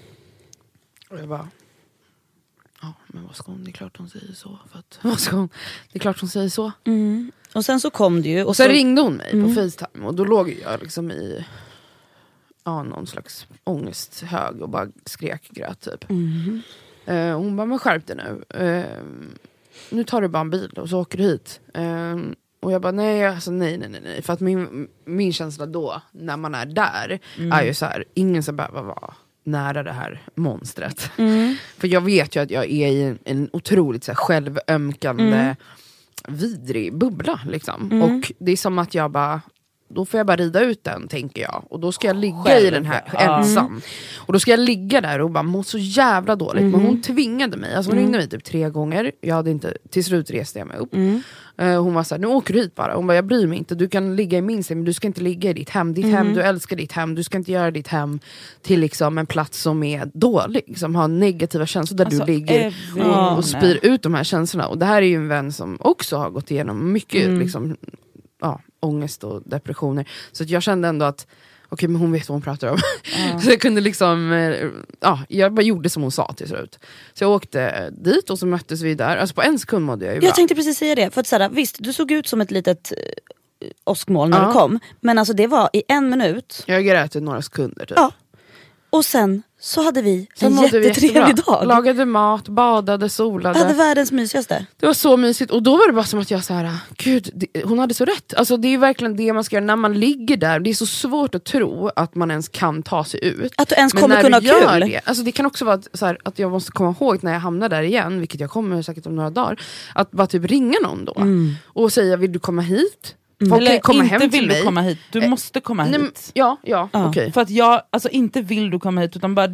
S3: Och jag bara, ja men vad ska hon, det är klart hon säger så. För att, vad ska hon, det är klart hon säger så.
S4: Och sen så kom det ju.
S3: Och sen ringde hon mig på FaceTime. Och då låg jag liksom i någon slags ångesthög och bara grät typ. Hon bara, men skärp dig nu. Nu tar du bara en bil och så åker du hit. Och jag bara, nej. För att min känsla då, när man är där, är ju så här, ingen ska behöva vara nära det här monstret. För jag vet ju att jag är i en otroligt så här, självömkande vidrig bubbla liksom. Och det är som att jag bara, då får jag bara rida ut den, tänker jag. Och då ska jag ligga i den här ensam. Och då ska jag ligga där och bara må så jävla dåligt. Men hon tvingade mig. Alltså hon ringde mig typ 3 gånger. Jag hade inte, till slut reste jag mig upp. Hon var såhär, nu åker du hit bara. Hon bara, jag bryr mig inte. Du kan ligga i min säng, men du ska inte ligga i ditt hem. Ditt hem, du älskar ditt hem. Du ska inte göra ditt hem till liksom en plats som är dålig. Som har negativa känslor där alltså, du ligger och spyr ut de här känslorna. Och det här är ju en vän som också har gått igenom mycket liksom, ångest och depressioner. Så att jag kände ändå att okej, men hon vet vad hon pratar om. Så jag kunde liksom jag bara gjorde som hon sa till slut. Så jag åkte dit och så möttes vi där. Alltså på en sekund mådde jag ju bra.
S4: Jag tänkte precis säga det. För att såhär, visst, du såg ut som ett litet åskmål när du kom. Men alltså det var i 1 minut.
S3: Jag grät i några sekunder typ.
S4: Ja. Och sen så hade vi en jättetrevlig dag.
S3: Lagade mat, badade, solade.
S4: Hade världens mysigaste.
S3: Det var så mysigt. Och då var det bara som att jag så här, gud, hon hade så rätt. Alltså det är verkligen det man ska göra när man ligger där. Det är så svårt att tro att man ens kan ta sig ut.
S4: Att du ens kommer kunna ha kul.
S3: Det, alltså det kan också vara så här, att jag måste komma ihåg när jag hamnar där igen, vilket jag kommer säkert om några dagar, att bara typ ringa någon då. Och säga, vill du komma hit?
S2: Eller komma inte hem vill du komma hit. Du måste komma hit.
S3: Ja. Okej.
S2: För att jag, alltså inte vill du komma hit, utan bara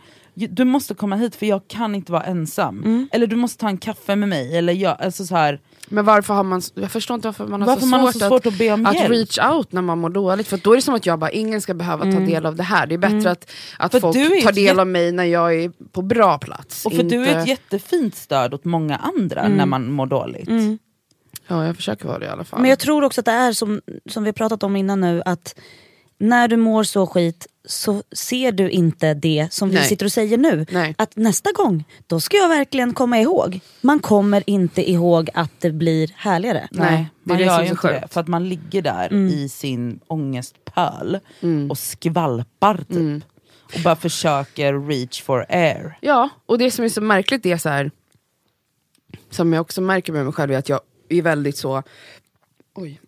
S2: du måste komma hit för jag kan inte vara ensam. Eller du måste ta en kaffe med mig. Eller jag, alltså så här.
S3: Men varför har man, jag förstår inte varför man har så svårt
S2: att be om hjälp.
S3: Att reach out när man mår dåligt. För då är det som att jag bara, ingen ska behöva ta del av det här. Det är bättre att folk tar del av mig när jag är på bra plats.
S2: Och för du är ett jättefint stöd åt många andra när man mår dåligt.
S3: Ja, jag försöker vara det i alla fall.
S4: Men jag tror också att det är som vi har pratat om innan nu, att när du mår så skit så ser du inte det som vi sitter och säger nu.
S3: Nej.
S4: Att nästa gång, då ska jag verkligen komma ihåg. Man kommer inte ihåg att det blir härligare.
S2: Nej, man
S3: det är
S2: gör
S3: så
S2: ju inte
S3: sjukt.
S2: det. För att man ligger där i sin ångestpöl och skvalpar typ. Och bara försöker reach for air.
S3: Ja, och det som är så märkligt är så här, som jag också märker med mig själv, är att jag är väldigt så... Oj,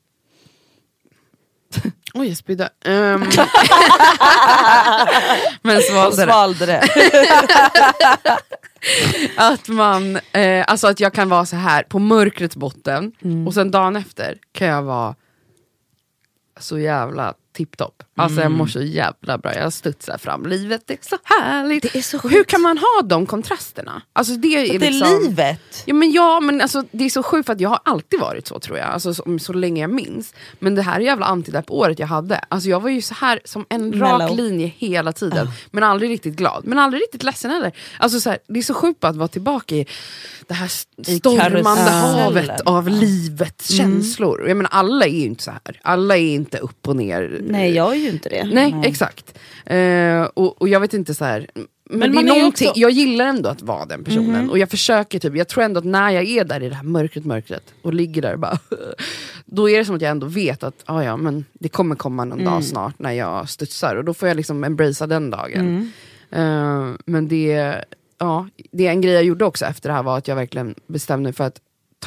S3: jag spydde. Men svalde det. Att man, alltså att jag kan vara så här på mörkrets botten och sen dagen efter kan jag vara så jävla tipptopp. Alltså jag mår så jävla bra. Jag studsar fram. Livet är så härligt.
S4: Det är så
S3: hur kan man ha de kontrasterna? Alltså det är
S2: Det
S3: liksom,
S2: är livet.
S3: Ja men alltså, det är så sjukt för att jag har alltid varit så, tror jag. Alltså så länge jag minns. Men det här jävla antidepp-året jag hade. Alltså jag var ju så här som en rak linje hela tiden. Men aldrig riktigt glad. Men aldrig riktigt ledsen heller. Alltså så här, det är så sjukt att vara tillbaka i det här stormande havet av livets känslor. Jag menar, alla är ju inte så här. Alla är inte upp och ner.
S4: Nej, jag är ju inte det.
S3: Nej. Exakt. Och jag vet inte så här. Men det är
S2: man är
S3: någonting,
S2: också...
S3: jag gillar ändå att vara den personen. Och jag försöker typ, jag tror ändå att när jag är där i det här mörkret och ligger där och bara, då är det som att jag ändå vet att ja, men det kommer komma någon dag snart när jag studsar. Och då får jag liksom embracea den dagen. Men det är en grej jag gjorde också efter det här, var att jag verkligen bestämde mig för att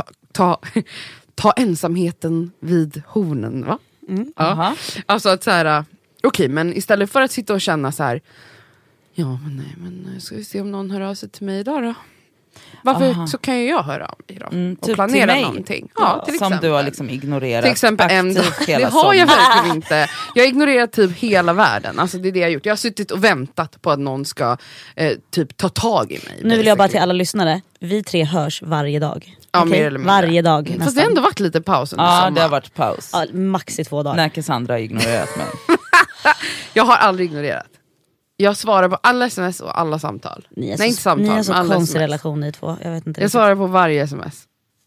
S3: ta ensamheten vid hornen, va? Ja. Alltså att så här, okej, men istället för att sitta och känna så här, ja men nej, men ska vi se om någon hör av sig till mig idag då? Varför så kan ju jag höra av mig då och
S2: typ
S3: planera någonting. Ja, till exempel.
S2: Som du har liksom ignorerat
S3: till exempel
S2: hela
S3: det har jag verkligen inte. Jag har ignorerat typ hela världen. Alltså det är det jag har gjort. Jag har suttit och väntat på att någon ska typ ta tag i mig.
S4: Nu vill jag bara till alla lyssnare, vi 3 hörs varje dag.
S3: Ja,
S4: Okay?
S3: mer eller mindre.
S4: Varje dag.
S3: Fast det har ändå varit lite paus under sommaren.
S2: det har varit paus.
S4: Ja, max i 2 dagar.
S2: När Cassandra har ignorerat mig.
S3: Jag har aldrig ignorerat. Jag svarar på alla sms och alla samtal.
S4: Ni är
S3: Nej, inte samtal,
S4: ni är så
S3: alla
S4: konstig
S3: SMS.
S4: relation ni 2. Jag vet inte.
S3: Jag svarar på varje sms.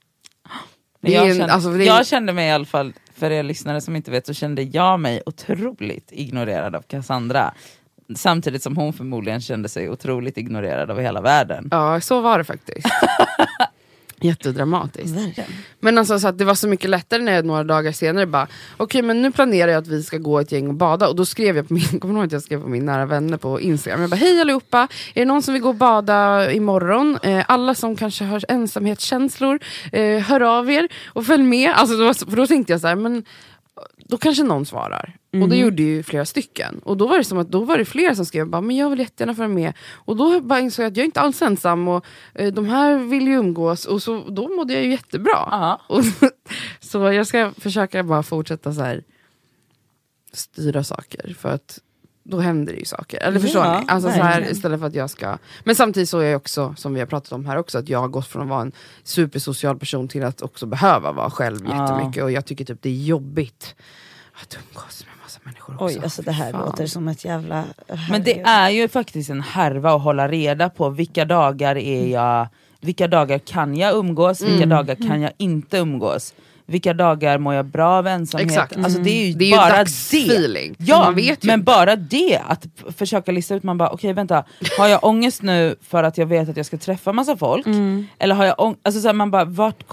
S2: Jag kände mig i alla fall, för er lyssnare som inte vet, så kände jag mig otroligt ignorerad av Cassandra. Samtidigt som hon förmodligen kände sig otroligt ignorerad av hela världen.
S3: Ja, så var det faktiskt. Jättedramatiskt.
S4: Verkligen.
S3: Men alltså, så att det var så mycket lättare när jag några dagar senare bara, okej, men nu planerar jag att vi ska gå ett gäng och bada. Och då skrev jag på kommer ihåg att jag skrev på min nära vänner på Instagram. Jag bara, hej allihopa, är det någon som vill gå och bada imorgon? Alla som kanske har ensamhetskänslor, hör av er och följ med. Alltså, för då tänkte jag så här, men då kanske någon svarar. Och det gjorde ju flera stycken. Och då var det som att då var det flera som skrev bara, men jag vill jättegärna följa med. Och då bara insåg jag att jag är inte alls ensam. Och de här vill ju umgås. Och så, då mådde jag ju jättebra. Och, så jag ska försöka bara fortsätta så här styra saker. För att då händer det ju saker. Eller förstår ni? Alltså så här, istället för att jag ska... Men samtidigt så är jag också, som vi har pratat om här också, att jag har gått från att vara en supersocial person till att också behöva vara själv jättemycket. Och jag tycker typ det är jobbigt att umgås med massa människor också.
S4: Oj, alltså det här låter som ett jävla...
S2: Men det är ju faktiskt en härva att hålla reda på vilka dagar är jag... Vilka dagar kan jag umgås? Vilka dagar kan jag inte umgås? Vilka dagar mår jag bra av ensamhet?
S3: Exakt.
S2: Alltså det är ju
S3: det är
S2: bara
S3: ju dagsfeeling.
S2: det. Ja,
S3: man vet ju.
S2: Men bara det, att försöka lista ut, man bara okej, vänta, har jag ångest nu för att jag vet att jag ska träffa massa folk? Eller har jag alltså så här, man bara,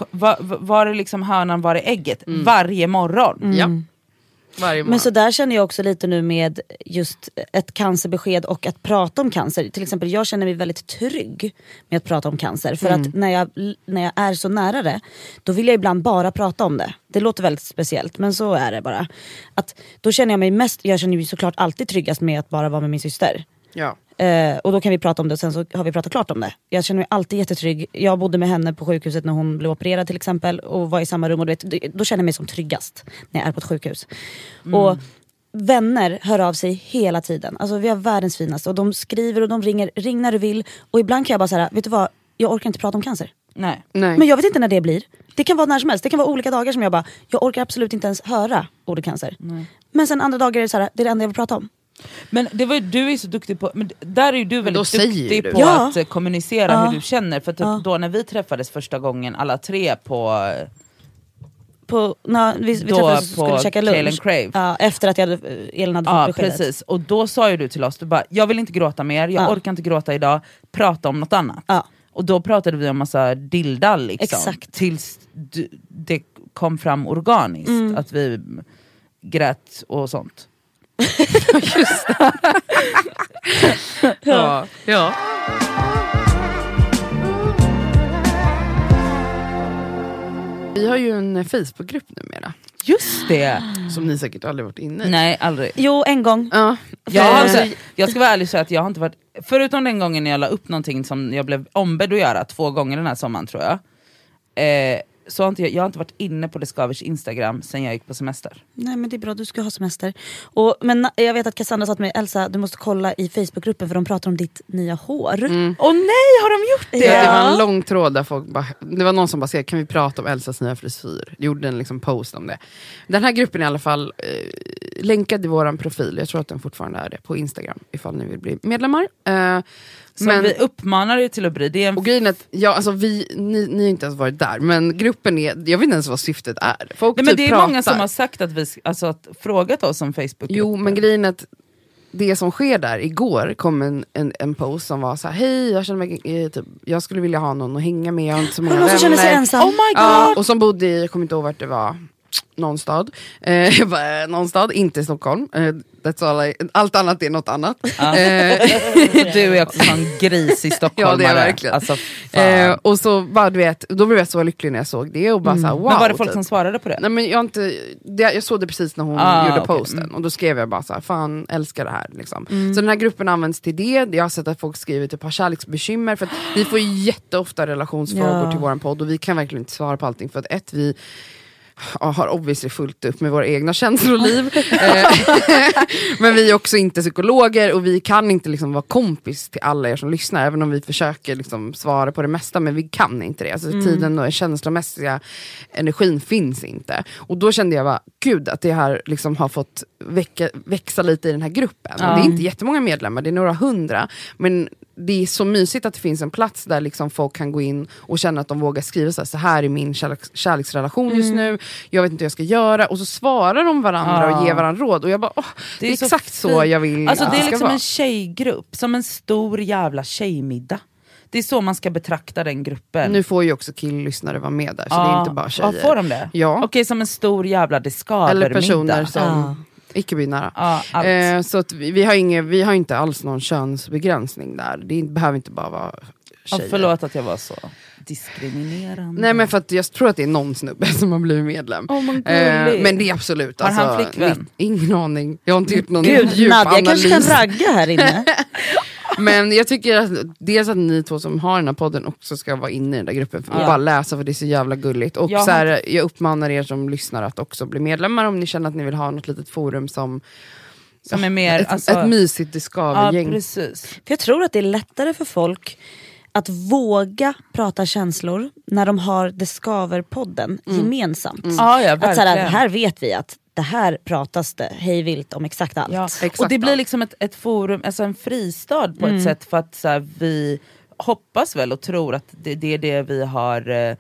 S2: var är liksom hönan, var är ägget? Varje morgon.
S3: Ja. Varje morgon.
S4: Men så där känner jag också lite nu med just ett cancerbesked och att prata om cancer. Till exempel jag känner mig väldigt trygg med att prata om cancer. För att när jag är så nära det, då vill jag ibland bara prata om det. Det låter väldigt speciellt, men så är det bara. Att då känner jag mig mest, jag känner mig såklart alltid tryggast med att bara vara med min syster.
S3: Ja.
S4: Och då kan vi prata om det och sen så har vi pratat klart om det. Jag känner mig alltid jättetrygg. Jag bodde med henne på sjukhuset när hon blev opererad till exempel. Och var i samma rum och då känner jag mig som tryggast när jag är på ett sjukhus. Och vänner hör av sig hela tiden. Alltså vi har världens finaste. Och de skriver och de ringer, ring när du vill. Och ibland kan jag bara säga, vet du vad? Jag orkar inte prata om cancer.
S2: Nej.
S4: Men jag vet inte när det blir. Det kan vara när som helst. Det kan vara olika dagar som jag orkar absolut inte ens höra ordet cancer. Men sen andra dagar är det så här, det är det enda jag vill prata om.
S2: Men det var, du är så duktig på, men där är ju du väldigt duktig
S3: du.
S2: på att kommunicera hur du känner. För typ då när vi träffades första gången alla 3 på
S4: vi träffades och skulle käka lunch.
S2: Crave.
S4: Ja, efter att Elin hade fått beskedet.
S2: Precis. Och då sa ju du till oss, du bara, jag vill inte gråta mer, jag orkar inte gråta idag, prata om något annat. Och då pratade vi om massa dildal liksom.
S4: Exakt.
S2: Tills det kom fram organiskt att vi grät och sånt.
S3: Just det. Ja. Vi har ju en Facebookgrupp numera.
S2: Just det.
S3: Som ni säkert aldrig varit inne i.
S2: Nej, aldrig.
S4: Jo, en gång.
S3: Ja.
S2: Jag ska vara ärlig och säga att jag har inte varit, förutom den gången när jag la upp någonting som jag blev ombedd att göra 2 gånger den här sommaren tror jag. Så har jag har inte varit inne på Discovers Instagram sen jag gick på semester.
S4: Nej, men det är bra, du ska ha semester. Men jag vet att Cassandra sa till mig, Elsa, du måste kolla i Facebookgruppen för de pratar om ditt nya hår.
S2: Åh nej, har de gjort det?
S3: Ja, det var en lång tråd där folk det var någon som bara skrev, kan vi prata om Elsas nya frisyr? Gjorde en liksom post om det. Den här gruppen i alla fall länkade i våran profil. Jag tror att den fortfarande är det på Instagram ifall ni vill bli medlemmar.
S2: Men vi uppmanar er till att bli det.
S3: Och grejen är att, ni har inte ens varit där, men gruppen är, jag vet inte ens vad syftet är. Folk
S2: men det är pratar. Många som har sagt att att frågat oss om Facebook.
S3: Jo, men grejen är att det som sker där, igår kom en post som var så här: hej, jag känner mig typ, jag skulle vilja ha någon att hänga med, jag har inte så många vänner.
S4: Någon som känner sig ensam.
S2: Oh my god.
S3: Ja, och som bodde i, jag kommer inte ihåg vart det var, någon stad. Någon stad, inte Stockholm. That's all allt annat är något annat.
S2: Du är också en gris i Stockholm.
S3: Ja, det är verkligen.
S2: Alltså,
S3: och så bara, du vet, då blev jag så lycklig när jag såg det och bara så här, wow.
S2: Men var det folk som svarade på det?
S3: Nej, men jag såg det precis när hon gjorde posten. Och då skrev jag bara så här, fan, älskar det här liksom. Så den här gruppen används till det. Jag har sett att folk skriver typ har kärleksbekymmer, för att vi får jätteofta relationsfrågor till våran podd och vi kan verkligen inte svara på allting, för att vi har obviously fullt upp med våra egna känsloliv. Men vi är också inte psykologer och vi kan inte liksom vara kompis till alla er som lyssnar, även om vi försöker liksom svara på det mesta, men vi kan inte det. Alltså tiden och känslomässiga energin finns inte. Och då kände jag bara, gud, att det här liksom har fått växa lite i den här gruppen. Och det är inte jättemånga medlemmar, det är några 100, men det är så mysigt att det finns en plats där liksom folk kan gå in och känna att de vågar skriva så här är min kärleksrelation just nu, jag vet inte hur jag ska göra, och så svarar de varandra och ger varandra råd, och jag bara, det är exakt så jag vill.
S2: Alltså det är liksom
S3: vara
S2: en tjejgrupp, som en stor jävla tjejmiddag. Det är så man ska betrakta den gruppen.
S3: Nu får ju också killlyssnare vara med där, så det är inte bara tjejer.
S2: Ja, får de det?
S3: Ja.
S2: Okej, som en stor jävla discover-middag.
S3: Eller personer som icke-binära. Så att vi har inte alls någon könsbegränsning där. Det behöver inte bara vara tjejer.
S2: Förlåt att jag var så diskriminerande.
S3: Nej, men för att jag tror att det är någon snubbe som har blivit medlem.
S2: Men
S3: det är absolut.
S2: Har han flickvän?
S3: Ingen aning. Jag har inte gjort någon
S4: djup
S3: djup
S4: analys. Jag
S3: analys.
S4: kanske kan ragga här inne.
S3: Men jag tycker att dels att ni två som har den här podden också ska vara inne i den där gruppen och bara läsa, för det är så jävla gulligt. Och så här, jag uppmanar er som lyssnar att också bli medlemmar om ni känner att ni vill ha något litet forum som är mer ett mysigt discover-gäng.
S2: Ja, precis.
S4: För jag tror att det är lättare för folk att våga prata känslor när de har Discover-podden gemensamt. Att så här vet vi att det här pratas det hej vilt om exakt allt.
S2: Exakt. Och det blir liksom ett forum, alltså en fristad på ett sätt, för att så här, vi hoppas väl och tror att det är det vi har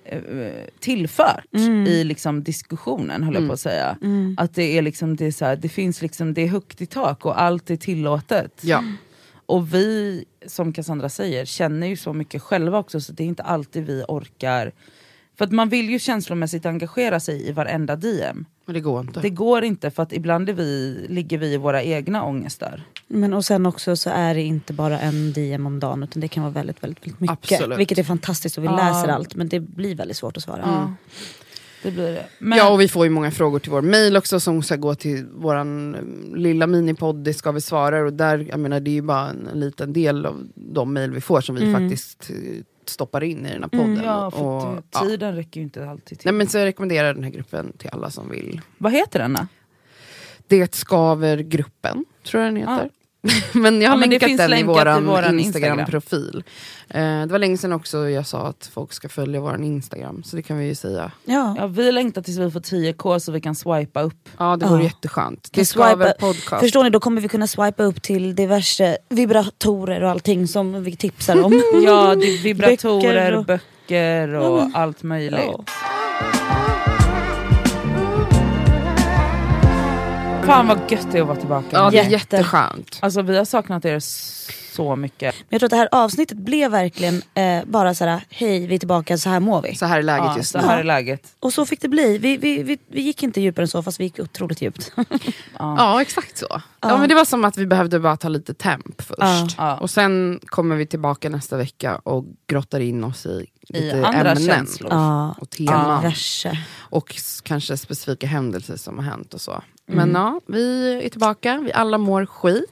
S2: tillfört i liksom diskussionen, höll jag på att säga. Att det är liksom, det är så här, det finns liksom, det är högt i tak och allt är tillåtet.
S3: Ja.
S2: Och vi, som Cassandra säger, känner ju så mycket själva också, så det är inte alltid vi orkar. För att man vill ju känslomässigt engagera sig i varenda DM.
S3: Men det går inte.
S2: Det går inte, för att ibland ligger vi i våra egna ångestar.
S4: Men och sen också så är det inte bara en DM om dagen, utan det kan vara väldigt, väldigt, väldigt mycket.
S3: Absolut.
S4: Vilket är fantastiskt, och vi läser allt, men det blir väldigt svårt att svara.
S2: Det blir det. Men...
S3: Ja, och vi får ju många frågor till vår mail också som ska gå till våran lilla minipodd, det ska vi svara. Och där, jag menar, det är ju bara en liten del av de mail vi får som vi faktiskt stoppar in i den här podden.
S2: Ja, för tiden räcker ju inte alltid till.
S3: Nej, men så jag rekommenderar den här gruppen till alla som vill.
S2: Vad heter den då?
S3: Det skaver gruppen, tror jag den heter. Men jag har länkat den i våran Instagram-profil. Det var länge sedan också jag sa att folk ska följa våran Instagram, så det kan vi ju säga.
S2: Ja, vi längtar tills vi får 10k så vi kan swipa upp.
S3: Ja, det vore jätteskönt. Det skaver podcast.
S4: Förstår ni, då kommer vi kunna swipa upp till diverse vibratorer och allting som vi tipsar om.
S2: Ja, det är vibratorer, böcker och allt möjligt. Fan vad gött det är att vara tillbaka.
S3: Ja, det är jätteskönt.
S2: Alltså vi har saknat er så mycket.
S4: Men jag tror att det här avsnittet blev verkligen bara så här: hej, vi är tillbaka, så här mår vi.
S3: Så här är läget just
S2: så
S3: nu.
S2: här är läget.
S4: Och så fick det bli. Vi gick inte djupare än så, fast vi gick otroligt djupt.
S3: Ja, exakt så. Ja, men det var som att vi behövde bara ta lite temp först. Och sen kommer vi tillbaka nästa vecka och grottar in oss i lite
S2: andra
S3: ämnen
S2: känslor.
S3: och teman.
S4: Och
S3: kanske specifika händelser som har hänt och så. Men ja, vi är tillbaka. Vi alla mår skit.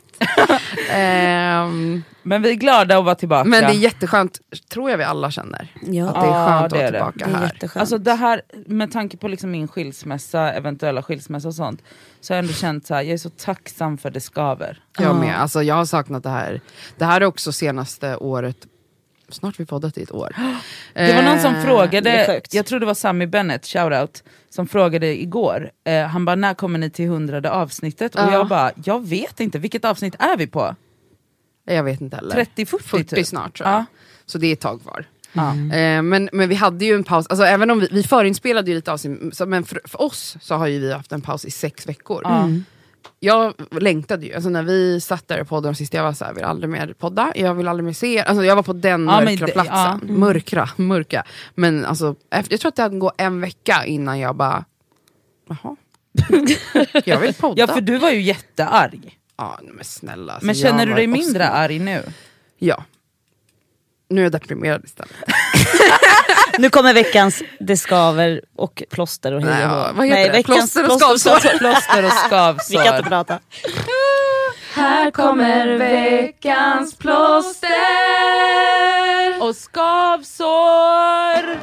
S2: Men vi är glada att vara tillbaka.
S3: Men det är jätteskönt, tror jag vi alla känner.
S4: Ja.
S3: Att det är skönt att vara
S2: det.
S3: tillbaka
S4: Det är
S3: här.
S4: jätteskönt.
S2: Alltså det här, med tanke på liksom min skilsmässa, eventuella skilsmässa och sånt, så har jag ändå känt så här, jag är så tacksam för det skaver.
S3: Jag med, alltså jag har saknat det här. Det här är också senaste året. Snart vi poddat i ett år.
S2: Det var någon som
S4: det är
S2: frågade,
S4: sjukt.
S2: jag tror det var Sammy Bennett, shoutout, som frågade igår. Han bara, när kommer ni till 100:e avsnittet? Och jag bara, jag vet inte, vilket avsnitt är vi på?
S3: Jag vet inte heller.
S2: 30-40
S3: 40
S2: typ.
S3: snart tror jag.
S2: Ja.
S3: Så det är ett tag kvar.
S2: Ja.
S3: Men vi hade ju en paus, alltså även om vi förinspelade ju lite avsnitt, men för oss så har ju vi haft en paus i 6 veckor. Jag längtade ju, alltså när vi satt där i podden sist, jag var så här, vill aldrig mer podda, jag vill aldrig mer se, alltså jag var på den mörka platsen, mörka, men alltså jag tror att det hade gått en vecka innan jag bara, jaha, jag vill podda.
S2: Ja, för du var ju jättearg.
S3: Ja, men snälla. Alltså,
S2: Men känner du dig mindre arg nu?
S3: Ja. Nu är jag deprimerad istället.
S4: Nu kommer veckans det skaver och plåster och hej och hå.
S3: Vad heter det?
S4: Veckans
S3: Plåster och skavsår.
S2: Plåster och skavsår.
S4: Vi kan inte prata.
S3: Här kommer veckans plåster
S2: och skavsår.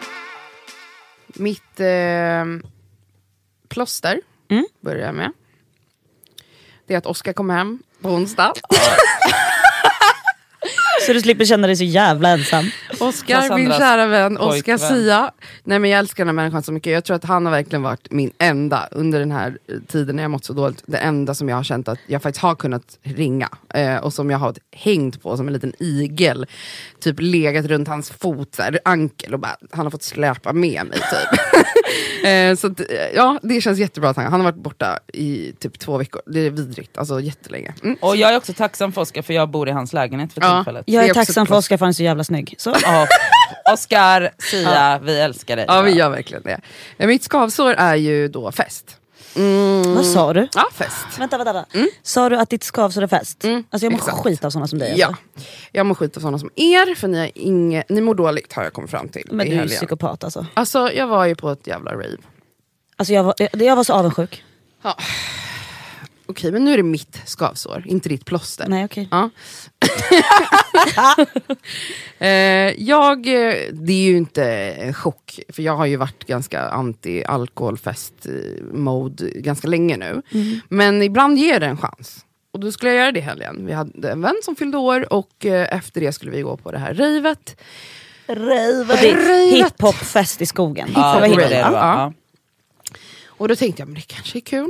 S3: Mitt plåster börjar jag med. Det är att Oskar kom hem på onsdag.
S4: Så du slipper känna dig så jävla ensam.
S3: Oskar, min kära vän, Oskar Sia. Nej, men jag älskar den här människan så mycket. Jag tror att han har verkligen varit min enda under den här tiden när jag mått så dåligt. Det enda som jag har känt att jag faktiskt har kunnat ringa. Och som jag har hängt på som en liten igel. Typ legat runt hans fot, så här, ankel. Och bara, han har fått släpa med mig typ. Så att, ja, det känns jättebra att han har varit borta i typ 2 veckor. Det är vidrigt, alltså jättelänge.
S2: Och jag är också tacksam för Oskar, för jag bor i hans lägenhet för tillfället.
S4: Jag är tacksam för Oskar, för han är så jävla snygg. Så.
S2: Oskar, Sia, vi älskar dig.
S3: Ja, vi gör verkligen det. Mitt skavsår är ju då fest.
S4: Vad sa du?
S3: Ja, fest.
S4: Vänta. Sa du att ditt skavsår är fest? Alltså jag mår
S3: exakt.
S4: skit av såna som dig.
S3: Ja,
S4: Alltså.
S3: jag mår skit av sådana som er. För ni mår dåligt, har jag kommit fram till.
S4: Men
S3: i
S4: du är ju
S3: helgen.
S4: psykopat alltså.
S3: Alltså jag var ju på ett jävla rave.
S4: Alltså jag var så avundsjuk.
S3: Ja. Okej, men nu är det mitt skavsår, inte ditt plåster.
S4: Nej, okej.
S3: Ja. Det är ju inte en chock, för jag har ju varit ganska anti-alkoholfest-mode ganska länge nu. Men ibland ger det en chans. Och då skulle jag göra det i helgen. Vi hade en vän som fyllde år och efter det skulle vi gå på det här ravet.
S4: Och det är hiphopfest i skogen.
S2: Ja,
S4: Det var
S2: det
S4: hiphop.
S2: var det.
S3: Ja. Och då tänkte jag, men det kanske är kul.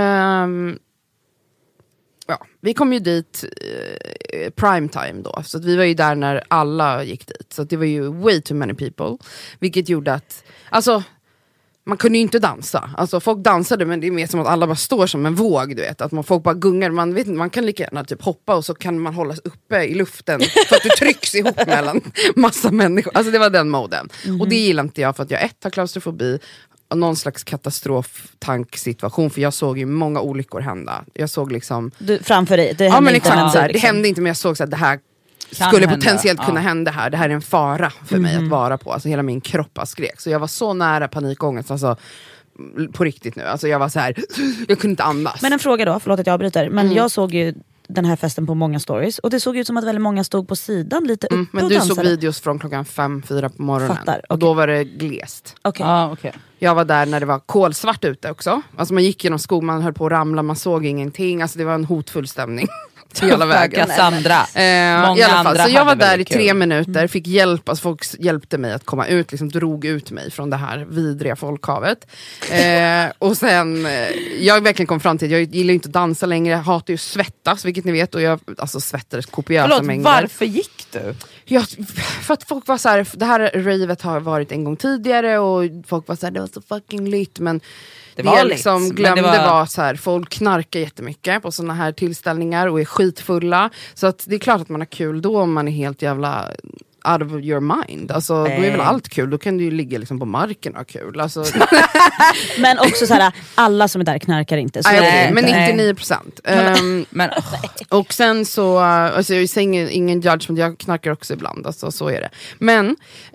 S3: Ja, vi kom ju dit primetime då. Så att vi var ju där när alla gick dit. Så att det var ju way too many people. Vilket gjorde att, alltså, man kunde ju inte dansa. Alltså folk dansade, men det är mer som att alla bara står som en våg, du vet. Att folk bara gungar, man vet inte, man kan lika gärna typ hoppa och så kan man hållas uppe i luften för att du trycks ihop mellan massa människor. Alltså det var den moden. Och det gillar inte jag, för att jag har klaustrofobi, någon slags katastroftanksituation, för jag såg ju många olyckor hända. Jag såg liksom
S4: Framför dig. Det
S3: ja,
S4: hände
S3: men
S4: inte,
S3: exakt, så här,
S4: liksom.
S3: det hände inte, men jag såg så här, det här
S2: Kan
S3: skulle
S2: hända.
S3: potentiellt kunna hända här. Det här är en fara för mig att vara på. Alltså hela min kropp skrek. Så jag var så nära panikångest, alltså på riktigt nu. Alltså jag var så här, jag kunde inte andas.
S4: Men en fråga då, förlåt att jag avbryter. Men jag såg ju den här festen på många stories. Och det såg ut som att väldigt många stod på sidan lite uppe
S3: men
S4: och
S3: du
S4: dansade.
S3: såg videos från klockan 5-4 på morgonen.
S4: Fattar,
S3: Och då var det glest.
S4: Okej.
S2: Ja, okej.
S3: Jag var där när det var kolsvart ute också. Alltså man gick genom skog, man höll på att ramla, man såg ingenting. Alltså det var en hotfull stämning. Hela vägen.
S2: Cassandra.
S3: I alla fall.
S2: andra
S3: Så jag var
S2: hade
S3: där i
S2: väldigt
S3: 3
S2: kul.
S3: minuter, fick hjälp, alltså folk hjälpte mig att komma ut, liksom drog ut mig från det här vidriga folkhavet. Och sen, jag verkligen kom fram till att jag gillar inte att dansa längre, jag hatar ju att svettas, vilket ni vet, och jag alltså svettades kopiösa
S2: Förlåt,
S3: mängder.
S2: varför gick du?
S3: Ja, för att folk var så här, det här ravet har varit en gång tidigare och folk var så här, det var så fucking lytt, men jag liksom glömde var så här, folk knarkar jättemycket på såna här tillställningar och är skitfulla. Så att det är klart att man har kul då om man är helt jävla out of your mind. Alltså, då är väl allt kul. Då kan du ju ligga liksom på marken och ha kul. Alltså.
S4: Men också så här, alla som är där knarkar inte. Så
S3: men 99%. Och sen så, alltså jag säger ingen judgment, jag knarkar också ibland. Alltså, så är det. Men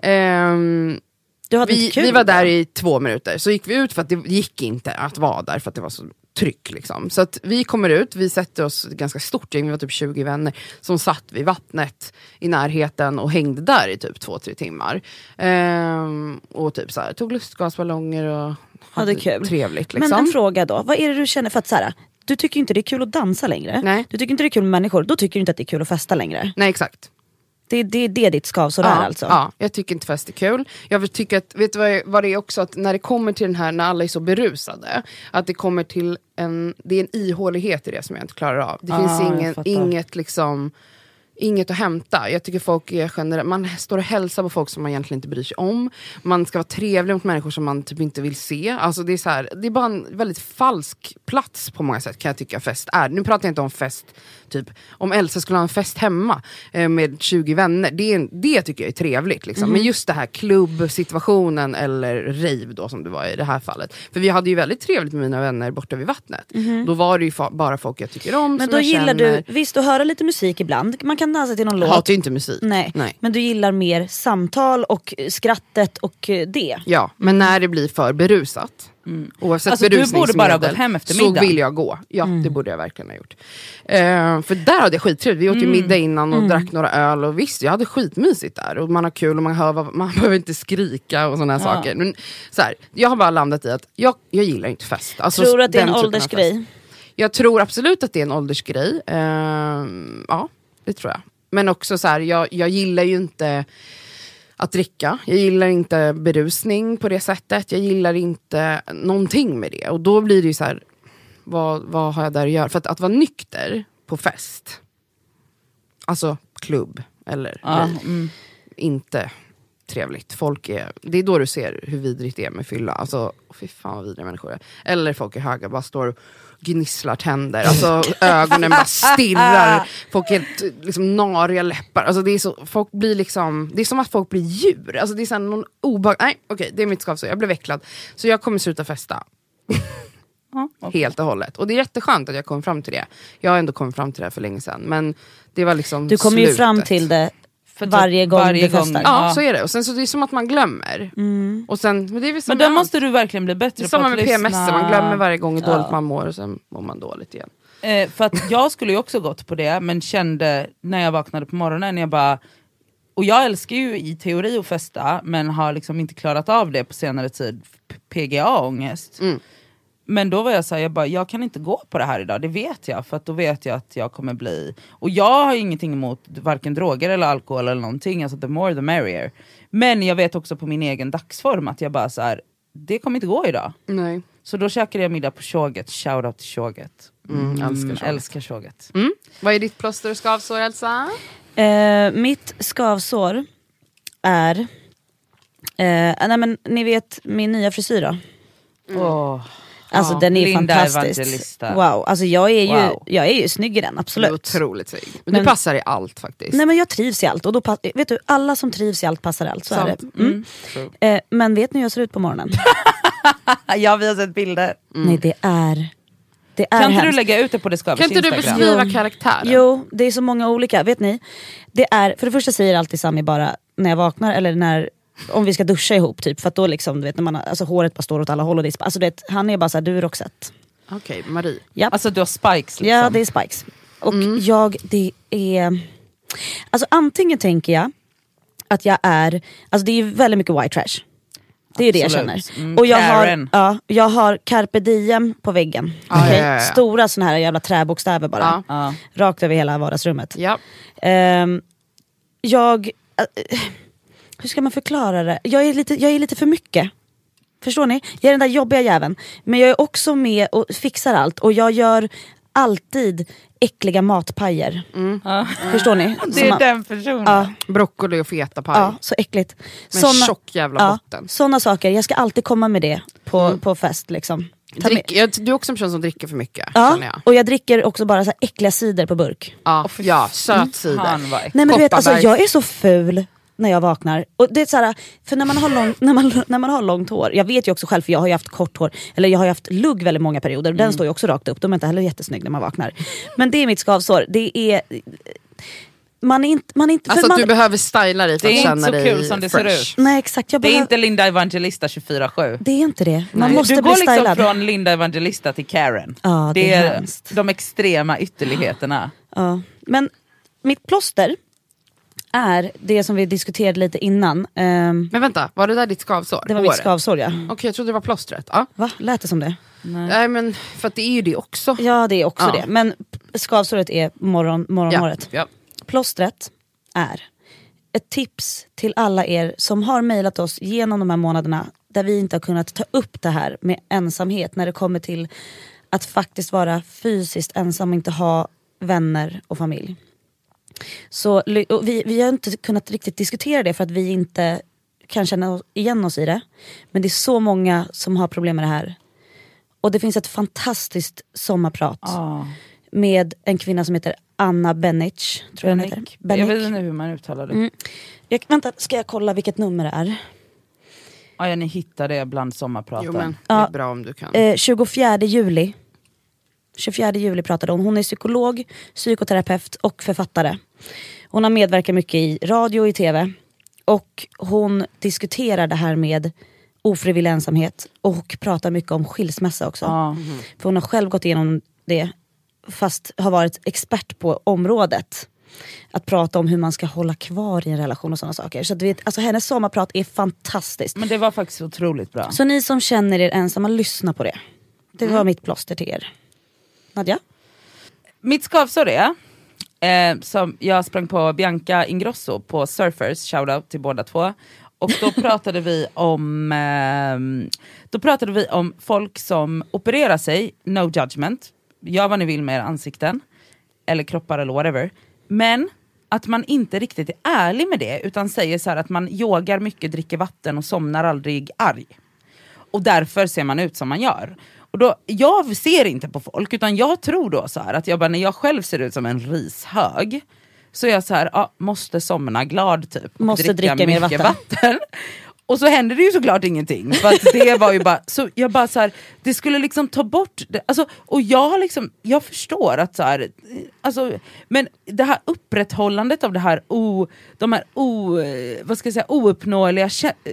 S3: vi var där i 2 minuter. Så gick vi ut för att det gick inte att vara där för att det var så tryck liksom. Så att vi kommer ut, vi sätter oss ganska stort gäng, vi var typ 20 vänner som satt vid vattnet i närheten och hängde där i typ 2-3 timmar. Och typ så här, tog lustgasballonger och hade trevligt liksom. Men
S4: en fråga då, vad är det du känner för att så här, du tycker inte det är kul att dansa längre?
S3: Nej.
S4: Du tycker inte det är kul med människor, då tycker du inte att det är kul att festa längre?
S3: Nej, exakt.
S4: Det är ditt skavsår där alltså?
S3: Ja, jag tycker inte fest är kul. Jag tycker att, vet du vad det är också, att när det kommer till den här, när alla är så berusade, att det kommer till det är en ihålighet i det som jag inte klarar av. Det finns inget liksom, inget att hämta. Jag tycker folk är generellt, man står och hälsar på folk som man egentligen inte bryr sig om. Man ska vara trevlig mot människor som man typ inte vill se. Alltså det är så här, det är bara en väldigt falsk plats på många sätt, kan jag tycka fest är. Nu pratar jag inte om fest typ, om Elsa skulle ha en fest hemma med 20 vänner, det tycker jag är trevligt liksom. Men just det här klubbsituationen eller rave då som det var i det här fallet. För vi hade ju väldigt trevligt med mina vänner borta vid vattnet. Då var det ju bara folk jag tycker om.
S4: Men då gillar du, visst, att höra lite musik ibland. Man kan dansa till någon låt.
S3: Hatar ju inte musik.
S4: Nej. Men du gillar mer samtal och skrattet och det.
S3: Ja, men när det blir för berusat. Oavsett
S2: alltså, du borde bara gått hem efter middag.
S3: Så vill jag gå. Ja, det borde jag verkligen ha gjort. För där hade jag skittrevligt. Vi åt ju middag innan och drack några öl. Och visst, jag hade skitmysigt där. Och man har kul och man behöver inte skrika och såna här saker. Men så här, jag har bara landat i att jag gillar inte fest. Alltså,
S4: tror du att det är en åldersgrej?
S3: Jag tror absolut att det är en åldersgrej. Ja, det tror jag. Men också så här, jag gillar ju inte att dricka. Jag gillar inte berusning på det sättet. Jag gillar inte någonting med det. Och då blir det ju så här, vad har jag där att göra? För att vara nykter på fest, alltså klubb eller inte trevligt. Det är då du ser hur vidrigt det är med fylla. Alltså, fy fan vad vidriga människor är. Eller folk är höga, bara står och gnisslar tänder. Alltså ögonen bara stirrar. Folk är liksom nariga läppar. Alltså det är så, folk blir liksom, det är som att folk blir djur. Alltså det är så här någon obehag. Nej, okej, det är mitt skavsår. Jag blev äcklad. Så jag kommer sluta festa. Helt och hållet. Och det är jätteskönt att jag kom fram till det. Jag har ändå kommit fram till det här för länge sedan. Men det var liksom
S4: du kommer ju fram till det varje gång du festar.
S3: Ja, så är det. Och sen så det är som att man glömmer. Och sen, men det är väl
S2: men då måste du verkligen bli bättre på att
S3: med PMS, man glömmer varje gång hur dåligt man mår. Och sen mår man dåligt igen.
S2: För att jag skulle ju också gått på det. Men kände när jag vaknade på morgonen, jag bara, och jag älskar ju i teori att festa, men har liksom inte klarat av det på senare tid. PGA-ångest. Men då var jag så här, jag kan inte gå på det här idag, det vet jag. För att då vet jag att jag kommer bli... Och jag har ingenting emot varken droger eller alkohol eller någonting. Alltså the more the merrier. Men jag vet också på min egen dagsform att jag bara så här, det kommer inte gå idag.
S3: Nej.
S2: Så då käkade jag middag på Tjoget. Shoutout till Tjoget. Älskar Tjoget.
S3: Vad är ditt plåster och skavsår, Elsa?
S4: Mitt skavsår är... nej men ni vet min nya frisyr då. Alltså den är
S2: Linda
S4: fantastisk.
S2: Evangelista.
S4: Wow, alltså jag är ju snygg i den, absolut.
S3: Otroligt snygg. Men du passar i allt faktiskt.
S4: Nej men jag trivs i allt. Och då vet du, alla som trivs i allt passar i allt. Så är det. Men vet ni hur jag ser ut på morgonen?
S2: Ja, vi har sett bilder.
S4: Nej, det är
S2: kan inte
S4: hemskt.
S2: du lägga ut det på Discovery?
S3: Kan inte du beskriva karaktären?
S4: Jo, det är så många olika. Vet ni? Det är, för det första säger alltid Sami bara när jag vaknar eller om vi ska duscha ihop typ, för att då liksom, du vet, när man, alltså, håret bara står åt alla håll och det är, alltså, det, han är bara såhär, du är Roxette.
S3: Okej, Marie.
S4: Japp.
S2: Alltså du har spikes liksom.
S4: Ja, det är spikes. Och det är alltså antingen tänker jag att jag är, alltså det är ju väldigt mycket white trash. Det är ju det jag känner. Och jag har carpe diem på väggen. Okay? Stora såna här jävla träbokstäver bara. Rakt över hela vardagsrummet. Hur ska man förklara det? Jag är lite för mycket. Förstår ni? Jag är den där jobbiga jäveln. Men jag är också med och fixar allt. Och jag gör alltid äckliga matpajer. Förstår ni?
S2: Det är den personen.
S3: Broccoli och feta paj.
S4: Ja, så äckligt.
S3: Med tjock jävla botten.
S4: Såna saker, jag ska alltid komma med det på fest liksom.
S3: Du är också en person som dricker för mycket.
S4: Ja, och jag dricker också bara så här äckliga cider på burk.
S3: Ja, söt cider.
S4: Nej, men du vet, alltså, jag är så ful när jag vaknar. Och det är så här, för när man har långt hår, jag vet ju också själv, för jag har ju haft kort hår, eller jag har ju haft lugg väldigt många perioder, och den står ju också rakt upp, de är inte heller jättesnygg när man vaknar. Men det är mitt skavsår, det är... Man är inte
S3: alltså att du behöver styla dig för att känna dig.
S2: Det är inte så kul som det ser ut.
S4: Nej, exakt.
S2: Det är inte Linda Evangelista 24/7.
S4: Det är inte det. Man måste
S2: du
S4: bli
S2: går
S4: stylad.
S2: liksom från Linda Evangelista till Karen.
S4: Ja,
S2: det är
S4: hemskt.
S2: de extrema ytterligheterna.
S4: Ja. Men mitt plåster är det som vi diskuterade lite innan.
S3: Men vänta, var det där ditt skavsår?
S4: Det var mitt skavsår, ja.
S3: Okej, jag trodde det var plåstret. Ja.
S4: Va? Lät det som det?
S3: Nej, men för att det är ju det också.
S4: Ja, det är också det. Men skavsåret är morgonmåret.
S3: Ja.
S4: Plåstret är ett tips till alla er som har mejlat oss genom de här månaderna där vi inte har kunnat ta upp det här med ensamhet när det kommer till att faktiskt vara fysiskt ensam och inte ha vänner och familj. Så vi har inte kunnat riktigt diskutera det för att vi inte kan känna igen oss i det. Men det är så många som har problem med det här. Och det finns ett fantastiskt sommarprat med en kvinna som heter Anna Bennick, tror jag heter.
S2: Jag vet inte hur man uttalar det.
S4: Vänta, ska jag kolla vilket nummer det är?
S2: Ja, ni hittar det bland sommarpraten.
S3: Jo, men det är bra om du kan.
S4: 24 juli pratade hon. Hon är psykolog, psykoterapeut och författare. Hon har medverkat mycket i radio och i tv. Och hon diskuterar det här med ofrivillig ensamhet. Och pratar mycket om skilsmässa också. För hon har själv gått igenom det. Fast har varit expert på området. Att prata om hur man ska hålla kvar i en relation och sådana saker. Så att alltså hennes sommarprat är fantastiskt.
S2: Men det var faktiskt otroligt bra.
S4: Så ni som känner er ensamma, lyssna på det. Det var mitt plåster till er. Nadja?
S2: Mitt skavsår är som jag sprang på Bianca Ingrosso på Surfers, shoutout till båda två. Och då pratade vi om folk som opererar sig, no judgment. Gör vad ni vill med era ansikten eller kroppar eller whatever. Men att man inte riktigt är ärlig med det, utan säger så här att man yogar mycket, dricker vatten och somnar aldrig arg. Och därför ser man ut som man gör. Och då, jag ser inte på folk, utan jag tror då så här att när jag själv ser ut som en rishög, så är jag så här, måste somna glad typ.
S4: Måste dricka mycket vatten.
S2: Och så hände det ju såklart ingenting. För att det var ju bara, så jag bara så här, det skulle liksom ta bort det. Alltså, och jag förstår att så här, alltså, men det här upprätthållandet av det här ouppnåeliga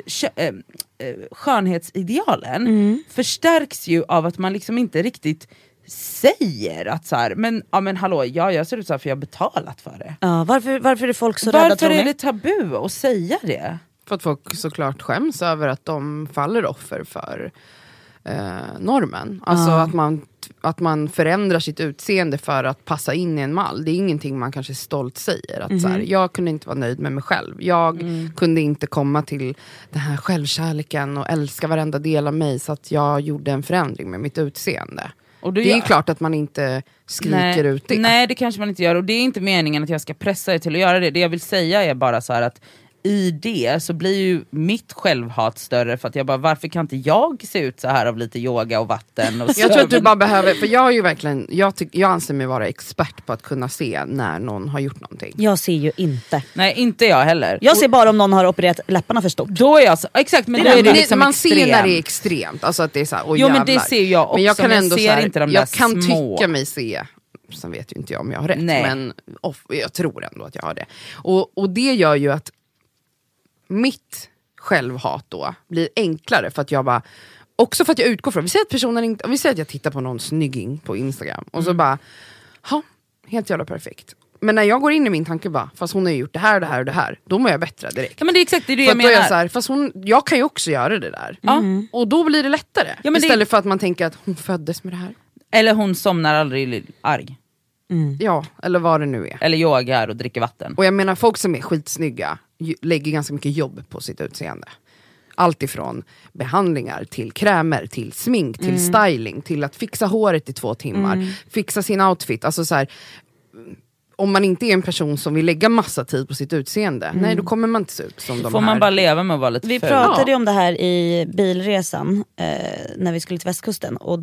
S2: skönhetsidealen förstärks ju av att man liksom inte riktigt säger att så här, men hallå, jag ser ut så här för jag har betalat för det.
S4: Ja, varför är folk så rädda?
S2: Varför är det tabu att säga det?
S3: För att folk såklart skäms över att de faller offer för normen. Alltså att man förändrar sitt utseende för att passa in i en mall. Det är ingenting man kanske stolt säger. Att så här, jag kunde inte vara nöjd med mig själv. Jag kunde inte komma till den här självkärleken och älska varenda del av mig, så att jag gjorde en förändring med mitt utseende. Och det är klart att man inte skriker ut det.
S2: Nej, det kanske man inte gör. Och det är inte meningen att jag ska pressa er till att göra det. Det jag vill säga är bara så här att i det så blir ju mitt självhat större, för att jag bara, varför kan inte jag se ut så här av lite yoga och vatten? Och
S3: jag tror att du bara behöver, för jag är ju verkligen, jag anser mig vara expert på att kunna se när någon har gjort någonting.
S4: Jag ser ju inte.
S2: Nej, inte jag heller.
S4: Jag ser bara om någon har opererat läpparna för stort.
S2: Då är jag så, exakt, men då är det liksom
S3: man
S2: extrem.
S3: ser när det är extremt, alltså att det är så här,
S2: jo men det ser jag också,
S3: men jag kan ändå
S2: ser
S3: så här,
S2: inte de där
S3: jag kan
S2: små.
S3: tycka mig se. Sen vet ju inte jag om jag har rätt.
S2: Nej.
S3: Men jag tror ändå att jag har det. Och det gör ju att mitt självhat då blir enklare, för att jag bara, också för att jag utgår från, vi säger att jag tittar på någon snygging på Instagram och så bara, helt jävla perfekt. Men när jag går in i min tanke bara, fast hon har gjort det här och det här och det här, då mår jag bättre direkt.
S2: Ja, men det är exakt det
S3: för
S2: jag menar.
S3: Då är jag så här, fast jag kan ju också göra det där. Och då blir det lättare. Ja, men istället för att man tänker att hon föddes med det här.
S2: Eller hon somnar aldrig arg.
S3: Ja, eller vad det nu är.
S2: Eller yogar och dricker vatten.
S3: Och jag menar, folk som är skitsnygga lägger ganska mycket jobb på sitt utseende. Allt ifrån behandlingar till krämer, till smink, till styling, till att fixa håret i 2 timmar, fixa sin outfit. Alltså så här, om man inte är en person som vill lägga massa tid på sitt utseende, nej, då kommer man inte se ut som de här.
S2: Får man bara leva med att vara lite
S4: Vi
S2: ful.
S4: pratade ju om det här i bilresan när vi skulle till västkusten. Och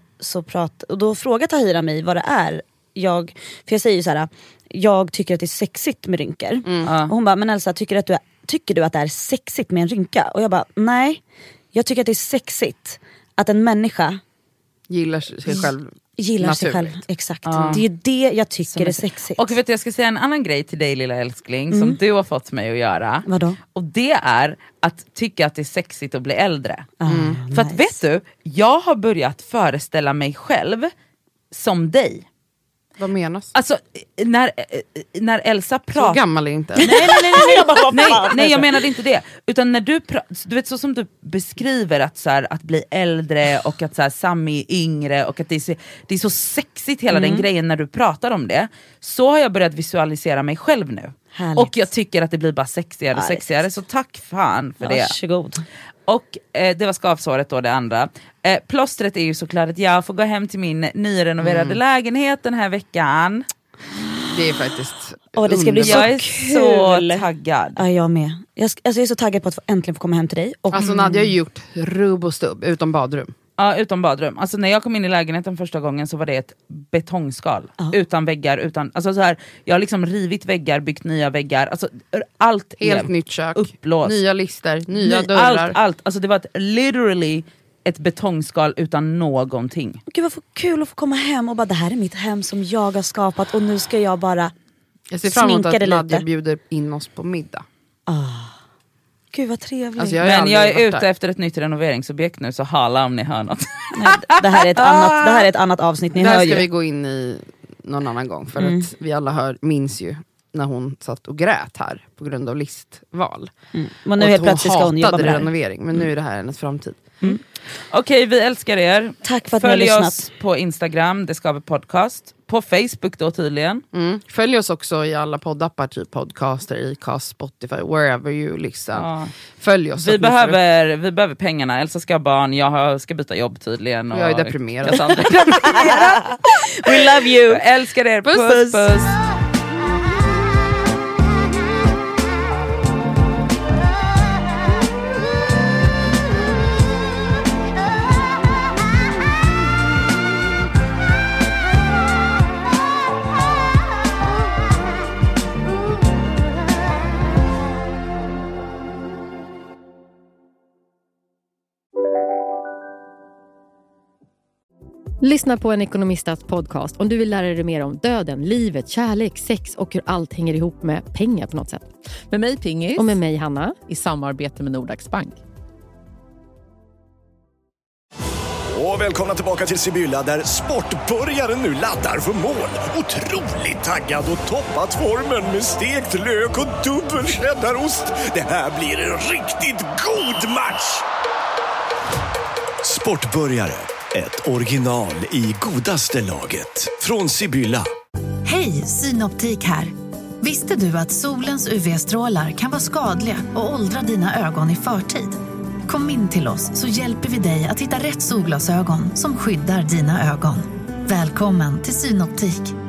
S4: då frågade Tahira mig vad det är. För jag säger ju så här: jag tycker att det är sexigt med rynkor. Och hon bara, men Elsa, tycker du att det är sexigt med en rynka? Och jag bara, nej. Jag tycker att det är sexigt att en människa
S3: gillar sig själv.
S4: Gillar sig själv, exakt. Det är ju det jag tycker är sexigt.
S2: Och vet du, jag ska säga en annan grej till dig, lilla älskling, som du har fått mig att göra.
S4: Vadå?
S2: Och det är att tycka att det är sexigt att bli äldre. För att vet du, jag har börjat föreställa mig själv som dig.
S3: Vad menas?
S2: Alltså när Elsa pratar...
S3: Så gammal är inte.
S2: Nej, jag menade inte det. Utan när du vet, så som du beskriver att, så här, att bli äldre och att så här, Sami är yngre och att det är så sexigt hela den grejen när du pratar om det. Så har jag börjat visualisera mig själv nu.
S4: Härligt.
S2: Och jag tycker att det blir bara sexigare och sexigare. Så tack fan för det.
S4: Varsågod.
S2: Och det var skavsåret då, det andra. Plåstret är ju såklart att jag får gå hem till min nyrenoverade lägenhet den här veckan.
S3: Det är faktiskt
S4: det ska bli så
S2: jag är
S4: kul.
S2: så taggad.
S4: Ja, jag med. Jag är så taggad på att äntligen få komma hem till dig. Och
S3: Alltså Nadja har gjort rubb och stubb utom badrum.
S2: Ja, utan badrum. Alltså när jag kom in i lägenheten första gången så var det ett betongskal. Utan väggar, alltså så här, jag har liksom rivit väggar, byggt nya väggar. Alltså allt
S3: helt nytt kök.
S2: Upplåst.
S3: Nya lister, nya dörrar.
S2: Allt. Alltså det var literally ett betongskal utan någonting.
S4: Gud vad kul att få komma hem och bara, det här är mitt hem som jag har skapat och nu ska jag bara
S3: jag ser fram emot att Nadja
S4: lite.
S3: bjuder in oss på middag.
S4: Gud vad trevligt.
S2: Alltså men jag är ute efter ett nytt renoveringsobjekt nu, så hala om ni hör något.
S4: Nej, det här är ett annat avsnitt. Ni
S3: där
S4: hör
S3: ska
S4: ju.
S3: vi gå in i någon annan gång. För att vi alla minns ju när hon satt och grät här på grund av listval.
S4: Men nu helt plötsligt ska hon jobba med
S3: renovering. Men nu är det här hennes framtid.
S2: Okej, vi älskar er.
S4: Tack för att ni har
S2: lyssnat. Följ
S4: lyssnat.
S2: oss på Instagram, det ska vi podcast. På Facebook då tydligen.
S3: Följ oss också i alla poddappar, typ Podcaster, Acast, Spotify, wherever you listen. Följ oss.
S2: Vi behöver pengarna. Elsa ska ha barn, jag ska byta jobb tydligen. Och
S3: jag är deprimerad.
S2: We love you. Älskar er. Puss, puss.
S5: Lyssna på en ekonomistats podcast om du vill lära dig mer om döden, livet, kärlek, sex och hur allt hänger ihop med pengar på något sätt.
S6: Med mig Pingis.
S5: Och med mig Hanna.
S6: I samarbete med Nordax Bank.
S7: Och välkomna tillbaka till Sibylla där sportbörjaren nu laddar för mål. Otroligt taggad och toppat formen med stekt lök och dubbel cheddarost. Det här blir en riktigt god match! Sportbörjare. Ett original i godaste laget. Från Sibylla.
S8: Hej, Synoptik här. Visste du att solens UV-strålar kan vara skadliga och åldra dina ögon i förtid? Kom in till oss så hjälper vi dig att hitta rätt solglasögon som skyddar dina ögon. Välkommen till Synoptik.